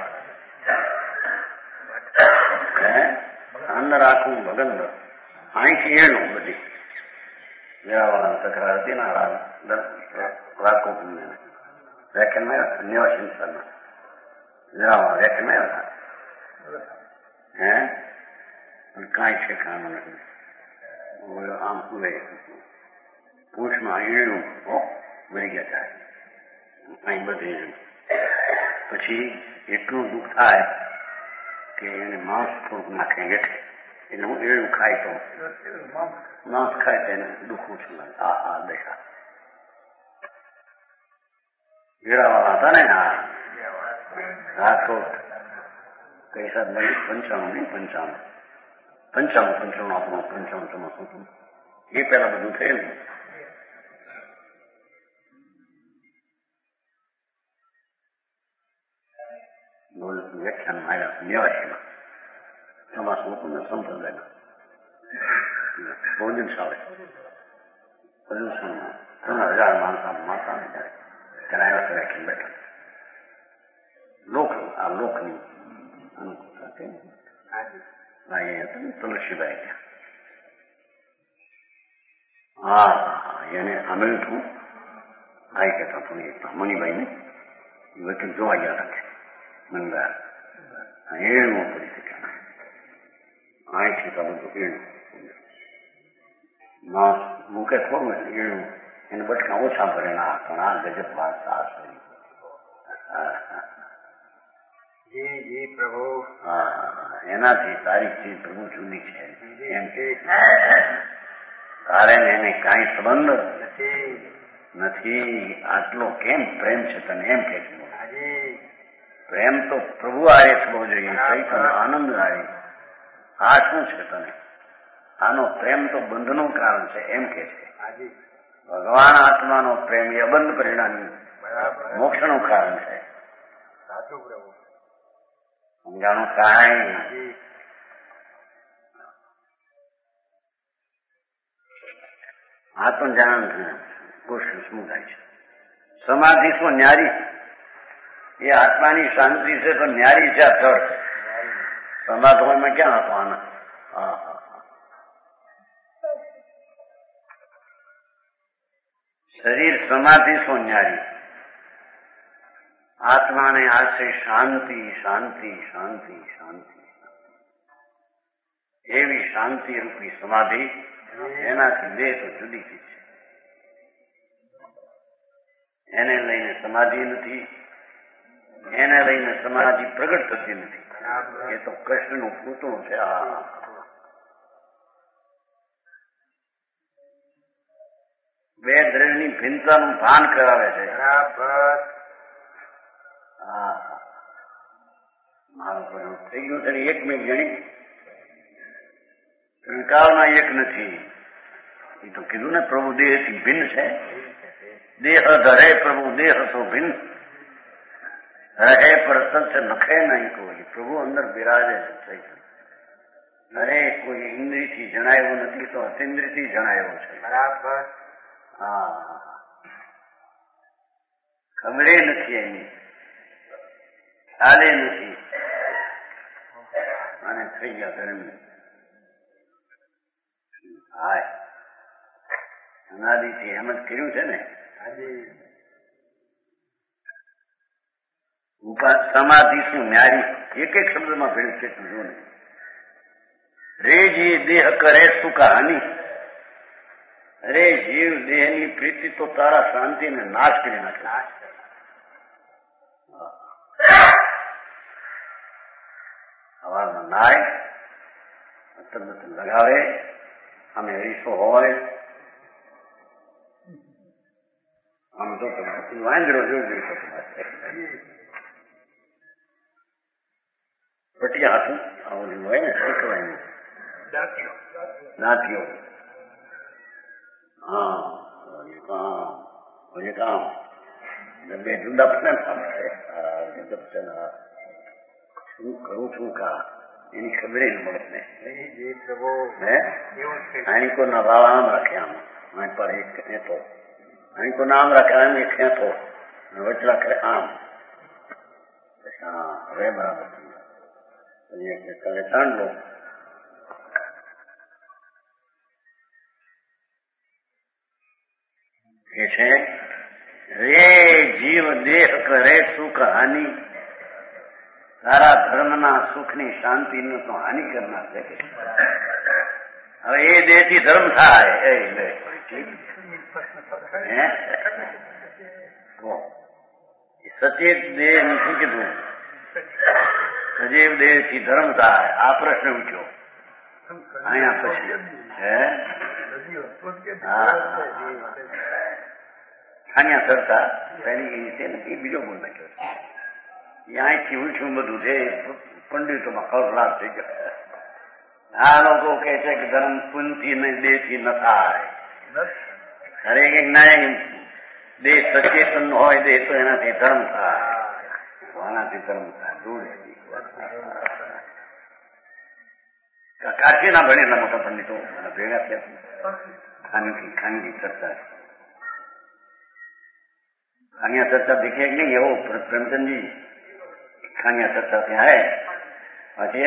હે અંદર આખું ભગંદ અહીંથી એનું બધી વેરા વાળાની તકરાર હતી ને રાખો વ્યાખ્યાનમાં ન્યાય સંસ્થાના વેરા વાળા વ્યાખ્યાનમાં હે કાંઈ છે કામ નથી આમ સુલે પૂછમાં ઈણું મરી ગયા થાય અહીં બધે પછી એટલું દુઃખ થાય કે એને માંસ થોડુંક નાખે એટલે એટલે હું એળું ખાય તો માંસ ખાય તો એને દુઃખ ઓછું લાગે આ આ દશા વેરાવાળા હતા ને હા રાજકોટ કઈ સાહેબ પંચાણું નહીં પંચાણું પંચાણું પંચાણું આપણું પંચાણું ચોમાસું હતું એ પેલા બધું થયેલું વ્યાખ્યાન આવ્યા ન્યાયમાં ચોમાસું હતું ને સંપ્રદાયમાં ભોજન શાળે પ્રદૂષણમાં ત્રણ હજાર માણસ માતા ને ત્યારે ત્યારે આવ્યા વ્યાખ્યાન બેઠા લોક આ લોકની અનુકૂળતા તુલસીભાઈ ત્યાં હા એને સાંભળ્યું હતું. આ કહેતા હતું એ મણિભાઈને વકીલ જોવા ગયા રાખે મંગા એણું પડી શક્યા આંખી તો બધું એણું માસ મૂકે થોડું એણું એને બટકા ઓછા ભરે ના પણ આ ગજબ વાત સાસ કરી. જી જી પ્રભુ. હા એનાથી તારી ચીજ પ્રભુ જુદી છે એમ કે તારે એને કાંઈ સંબંધ નથી નથી. આટલો કેમ પ્રેમ છે તને એમ કે હાજી પ્રેમ તો પ્રભુ આરે થવો જોઈએ ચૈતન્ય આનંદ આરે. આ શું છે તને? આનો પ્રેમ તો બંધનું કારણ છે એમ કે છે. હાજી ભગવાન આત્માનો પ્રેમ એ અબંધ પરિણામી બરાબર મોક્ષનું કારણ છે. સાચું પ્રભુ. સમજાણું કાંઈ જી આત્મજાન કૃષ્ણ શું થાય છે? સમાધિ શું ન્યારી? એ આત્માની શાંતિ છે તો ન્યારી છે આ થર. સમાધિમાં ક્યાં હતો આના? હા હા શરીર સમાધિ શું ન્યારી? આત્માને આશરે શાંતિ શાંતિ શાંતિ શાંતિ એવી શાંતિ રૂપી સમાધિ એનાથી દેહ તો જુદી ચીજ છે. એને લઈને સમાધિ નથી, એને લઈને સમાધિ પ્રગટ થતી નથી. એ તો કૃષ્ણનું પૂતળું છે. આ બે દ્રવ્યની ભિન્નતાનું ભાન કરાવે છે. બરાબર હા મારું પરિણામ થઈ ગયું છે. એક મિનિટ ગણી કાળમાં એક નથી. એ તો કીધું ને પ્રભુ દેહથી ભિન્ન છે. દેહ ધરે પ્રભુ દેહ તો ભિન્ન રહે પર સત્ય નખે નહીં કોઈ. પ્રભુ અંદર બિરાજે છે. અરે કોઈ ઇન્દ્રિયથી જણાયું નથી તો અતિન્દ્રિયથી જણાયું છે. બરાબર હા ખબરે નથી એની ખ્યાલે નથી અને થઈ ગયા ધર્મ. હાય અનાદિથી એમ જ કર્યું છે ને. હાજી સમાધિ શું ન્યારી? એક એક શબ્દમાં ભેળ્યું છે તું જો ને. રે જી દેહ કરે સુખ હાનિ. અરે જીવ દેહની પ્રીતિ તો તારા શાંતિને નાશ કરી નાખે. સવારમાં નાય અત્તર બત્તર લગાવે અમે હરીસો હોય આમ તો વાંદરો જોઈ જોઈ પટિયા હાથું આવું હોય ને શીખવાય નાથીઓ. હા કામ હજી કામ બે જુદા પણ શું કરું છું કા એની ખબર ન મળે ને. હે આણી કો ના ભાવ આમ રાખે આમ પર એક ખેતો આણી કો નામ રાખે આમ એક ખેતો વચલા કરે આમ. હા હવે બરાબર કલે ત્રણ લો કે છે રે જીવ દેહ કરે સુખ હાનિ. તારા ધર્મના સુખની શાંતિનું તો હાનિ કરનાર છે. હવે એ દેહથી ધર્મ થાય એ સચેત દેહ શું કીધું? સજીવ દેહથી ધર્મ થાય. આ પ્રશ્ન ઉઠ્યો અહીંયા પછી. હે ખાન્યા સરતા પહેલી છે ને એ બીજો ગુણ નાખ્યો છે. અહીંથી ઉઠ્યું બધું છે પંડિતોમાં ખલાસ થઈ ગયો. આ લોકો કે છે કે ધર્મ પુનથી ને દેહથી ન થાય. અરે કે નહીં દેહ સચેતન હોય દેહ તો એનાથી ધર્મ થાય. આનાથી ધર્મ થાય દૂર. કાશી ના ભણેલા મોટા પંડિતો ભેગા થયા ખાનગી ખાનગી ચર્ચા. ખાનિયા ચર્ચા દેખે નહીં એવો પ્રેમચંદજી ખાનિયા ચર્ચા ત્યાં હે પછી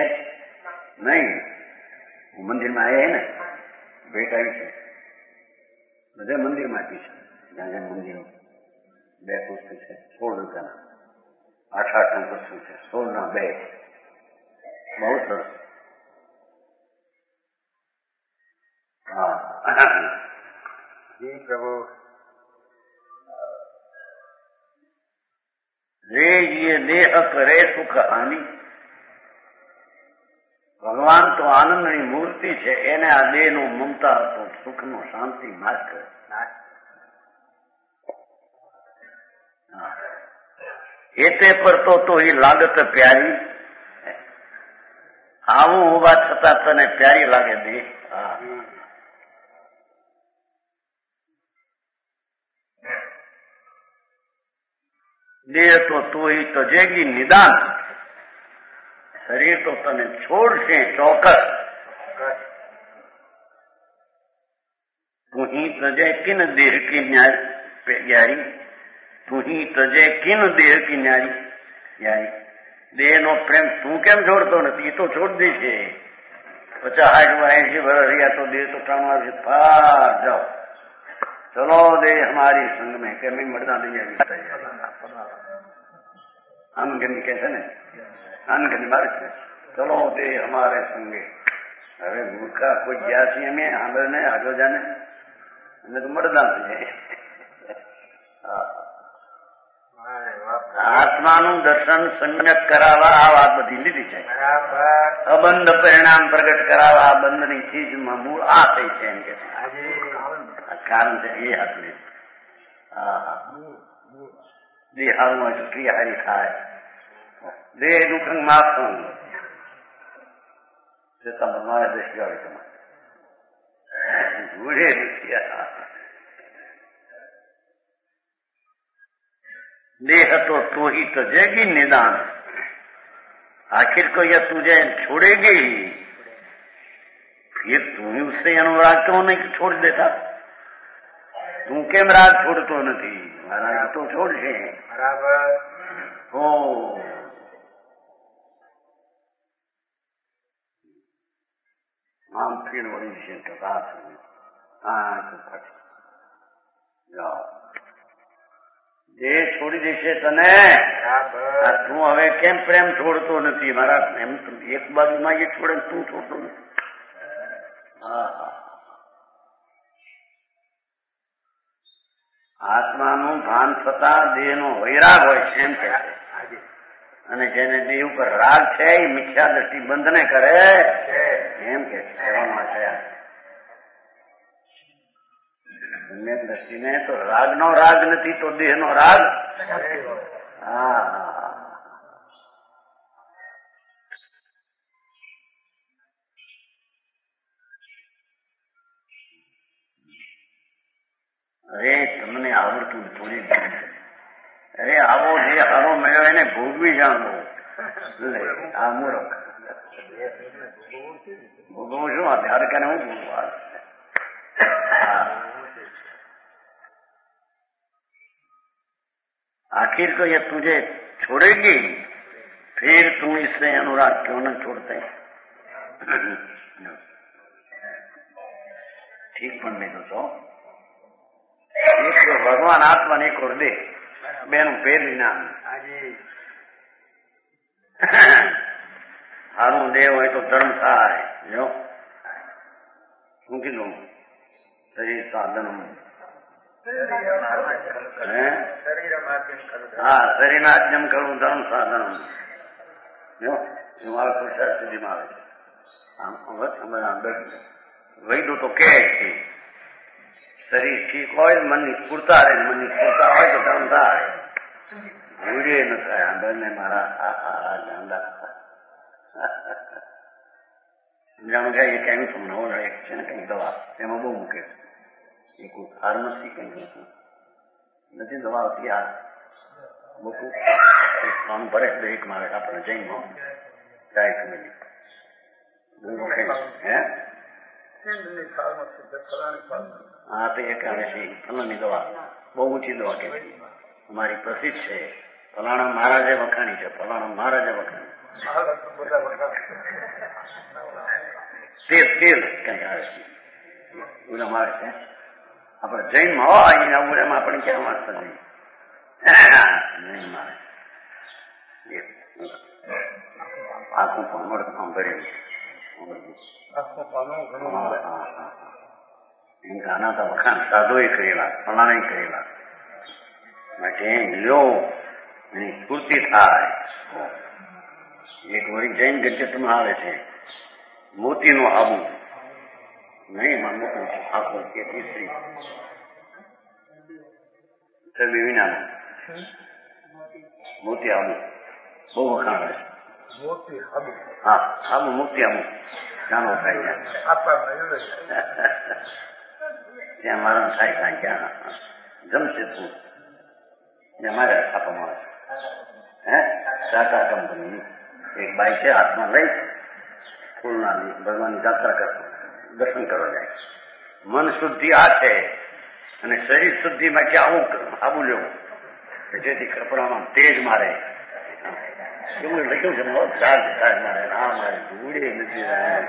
નહીં મંદિરમાં આયે ને ભેટ આવી છે બધે બે મંદિરમાં આપી છે. જ્યાં જ્યાં મંદિરો બે પુસ્તક છે, સોળ રૂપિયાના આઠ આઠના પુસ્તક છે, સોળના બે. બહુ સરસ. હા જી પ્રભુ. રે ये देह करे सुख हानि. ભગવાન તો આનંદની મૂર્તિ છે, એને આ દેહ નું મમતા હતો સુખનો શાંતિ નાશ કરે. એતે પર તો તો એ લાગત પ્યારી. આવું હોવા છતાં તને પ્યારી લાગે દેહ. દેહ તો તું ही તજેગી નિદાન. શરીર તો તને છોડશે ચોક્કસ. તું ही તજે કિન દેહ કી ન્યારી. તું ही તજે કિન દેહ કી ન્યારી યારી. દેહ નો પ્રેમ તું કેમ છોડતો નથી? એ તો છોડ દે છે. પચાસ આઠ એસી વર્ષ રહ્યા તો દેહ તો ટાણવા છે. પાર જાઓ, ચલો દેહ हमारी संग में કે મેં મળતા નહીં આવી. અનગની કે છે ને, અનગની મારે છે. ચલો દેહ हमारे संगे. હવે મૂર્ખા કોઈ ગયા છીએ અમે આંબળ ને આગળ જાને અમે તો મળતા નથી. આત્માનું દર્શન સમ્યક કરાવવા આ વાત બધી લીધી છે. અબંધ પરિણામ પ્રગટ કરાવવા આ બંધની ચીજમાં મૂળ આ થઈ છે એમ કે કારણ છે. એ હતું દેહ હાલમાં ક્રિયાહારી થાય. દેહ દુઃખ માપન છતાં મારા દ્રષ્ટિ આવે તમારે ભૂલે નથી. देह तो तू ही तजेगी निदान. आखिर को यह तुझे छोड़ेगी, फिर तू ही उससे अनुराग क्यों नहीं छोड़ देता? तू केम राग छोड़तो નથી? महाराज तो छोड़શે. બરાબર. हो આમ ફીર વળી છે તો રાત હા તો ફટ જાઓ. દેહ છોડી દેશે તને. તું હવે કેમ પ્રેમ છોડતો નથી? મારા એમ એક બાજુમાં એ છોડે તું છોડતો નથી. આત્માનું ભાન થતા દેહનો વૈરાગ હોય છે એમ કે. અને જેને દેહ ઉપર રાગ છે એ મિથ્યા દ્રષ્ટિ બંધ ને કરે એમ કે કહેવામાં છે. સમ્યક દ્રષ્ટિને તો રાગનો રાગ નથી તો દેહનો રાગ. હા અરે તમને આવડતું થોડી. અરે આવો જે હારો મેળવે એને ભોગવી જાણો. આ મૂર્ખ ભોગવું શું? આ ધ્યાન કરે હું ભોગવા. आखिर को ये तुझे छोड़ेगी, फिर तुम इससे अनुराग क्यों न छोड़ते? ठीक પણ નહીં તો છો. એક ભગવાન આત્માને એક ઓર દે બેનું ભેદ જ્ઞાન. સારું દેહ હોય તો ધર્મ થાય. જો શું કીધું? શરીર સાધન. હા શરીરનાદ્યમ કરું ધર્મ સાધન. જો મારા પુરુષાર્થ સુધીમાં આવે છે. વૈદો તો કે છે શરીર ઠીક હોય મનની સ્ફૂર્તા રહે, મનની સ્ફૂર્તા હોય તો ધર્મ થાય. ભૂલે ન થાય. આંબરને મારા આ ગાંડા સમજાણું જાય. એક એનું સમજાવો એક છે ને કઈક દવા એમાં બહુ મૂકે છે. એ કોઈ ફાર્મસી કઈ નથી દવા આવતી. આ મૂકું ફોર્મ ભરે દરેક મારે આપણે જઈને જાય ફેમિલી હે હા તો એક આવે છે ફલાની દવા બહુ ઊંચી દવા કહેવાય. અમારી પ્રસિદ્ધ છે. ફલાણા મહારાજે વખાણી છે. ફલાણા મહારાજે વખાણી તેલ તેલ કઈ આવે છે. ઉદમ આવે છે. આપણે જૈનમાં હોય આવું એમાં આપણે ક્યાં વાંચતા નહીં મારે આખું પણ કામ કર્યું આના તો વખાણ સાધુએ કરેલા ફલાણે કરેલા માટે લ્યો એની સ્ફૂર્તિ થાય. એક વળી જૈન ગજેટમાં આવે છે મોતીનું આબુ નહીં એમાં મોટું આખું કે તીસરી છબી વિનાનું મોતી આબુ બહુ વખાણ આવે છે. હા આબુ મોતી આબુ જાણો થાય ત્યાં મારા થાય કાંઈ ક્યાં જમશેદપુર ત્યાં મારે આપવામાં આવે છે. હે ટાટા કંપની એક બાઈ છે હાથમાં લઈ ફૂલના ભગવાનની જાત્રા કરવા દર્શન કરવા જાય. મન શુદ્ધિ આ છે અને શરીર શુદ્ધિ માટે આવું આવું લેવું કે જેથી કપડામાં તેજ મારે એવું લખ્યું છે ચાર મારે આ મારે ધૂળે નથી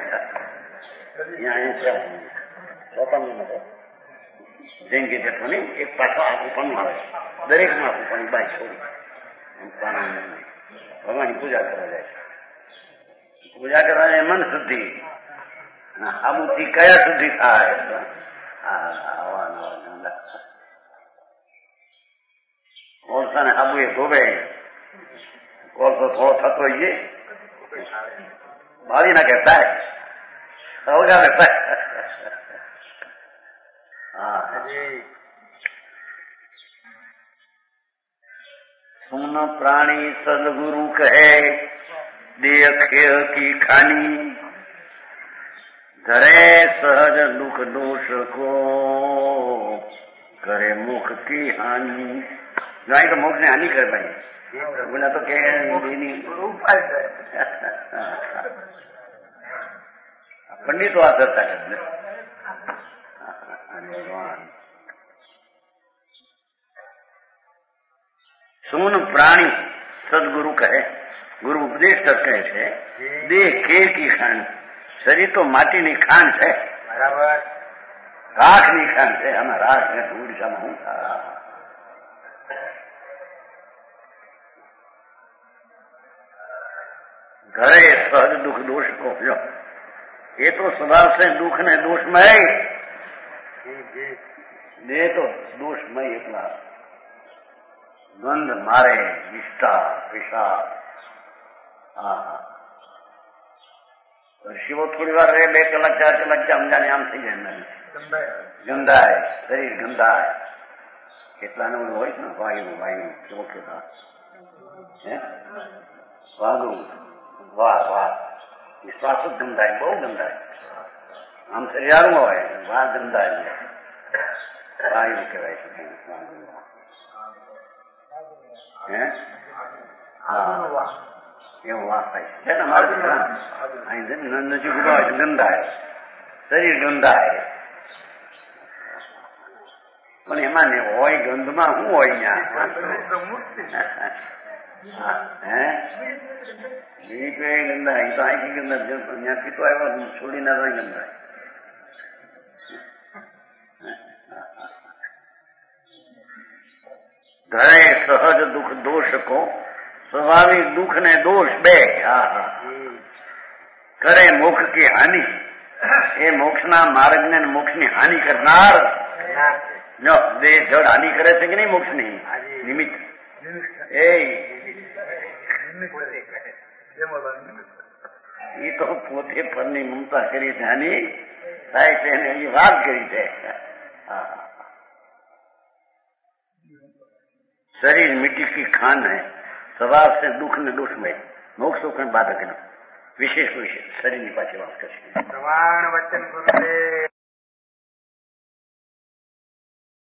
જૈન કે જઠવાની એક પાછો આખું પણ આવે દરેકમાં આખું પણ બાઈ છોડી ભગવાનની પૂજા કરવા જાય. પૂજા કરવા જાય મન શુદ્ધિ આબુથી કયા સુધી થાય ઓરસાને આબુ એ ધોવે ઓરસો થોડો થતો હોય બાળી નાખે થાય અવગાવે થાય. सुन प्राणी सदगुरु कहे देखे की खानी धरे सहज दुख दोष को करे मुख की हानि. नहीं तो मुख ने हानि कर भाई बोला तो क्या पंडित तो आता था भगवान. सुन प्राणी सदगुरु कहे गुरु उपदेश કરકે છે દેહ ખેર કી ખાન શરીર તો માટીની ખાન છે બરાબર રાખની ખાન છે આમાં રાખ ને ધૂળ સામે હું ઘરે સહજ દુઃખ દોષ કો જો એ તો સ્વભાવ છે દુઃખ ને દોષમય દેહ તો દોષમય એટલા ગંધ મારે નિષ્ઠા પેશાબ શિવો થોડી વાર રહે બે કલાક ચાર કલાક સમજાને આમ થઈ જાય ગંધાય શરીર ગંધાય કેટલા નું હોય ને વાયુ વાયુ ચોખ્ખા વાગું વાહ વાહ એ શ્વાસ જ ગંધાય બહુ ગંધાય આમ શરીર સારું હોય વાહ ગંધાય વાયુ કહેવાય છે. એવું વાત થાય છે ને મારે નજીક ઉભા હોય ગંધાય શરીર ગંધાય પણ એમાં ને હોય ગંધમાં શું હોય ત્યાં હે બીજી ગંધાય તો આખી ગંધા ત્યાંથી તો આવ્યા છોડી ના તો ગંધાય. ઘરે સહજ દુઃખ દોષ કો સ્વાભાવિક દુઃખ ને દોષ બે કરે મોક્ષ की હાનિ એ મોક્ષના માર્ગ ને મોક્ષ ની હાનિ કરનાર જો દેહ જડ હાનિ કરે છે કે નહીં મોક્ષ ની નિમિત્ત એ એ તો પોતે પરની મમતા કરી છે હાનિ થાય છે એને એ વાત કરી છે. शरीर मिट्टी की खान है स्वभाव से दुख ने दोष में मोक्ष सुख बाधक न विशेष विशेष शरीर की पाछे बात कर प्रमाण वचन गुरुदेव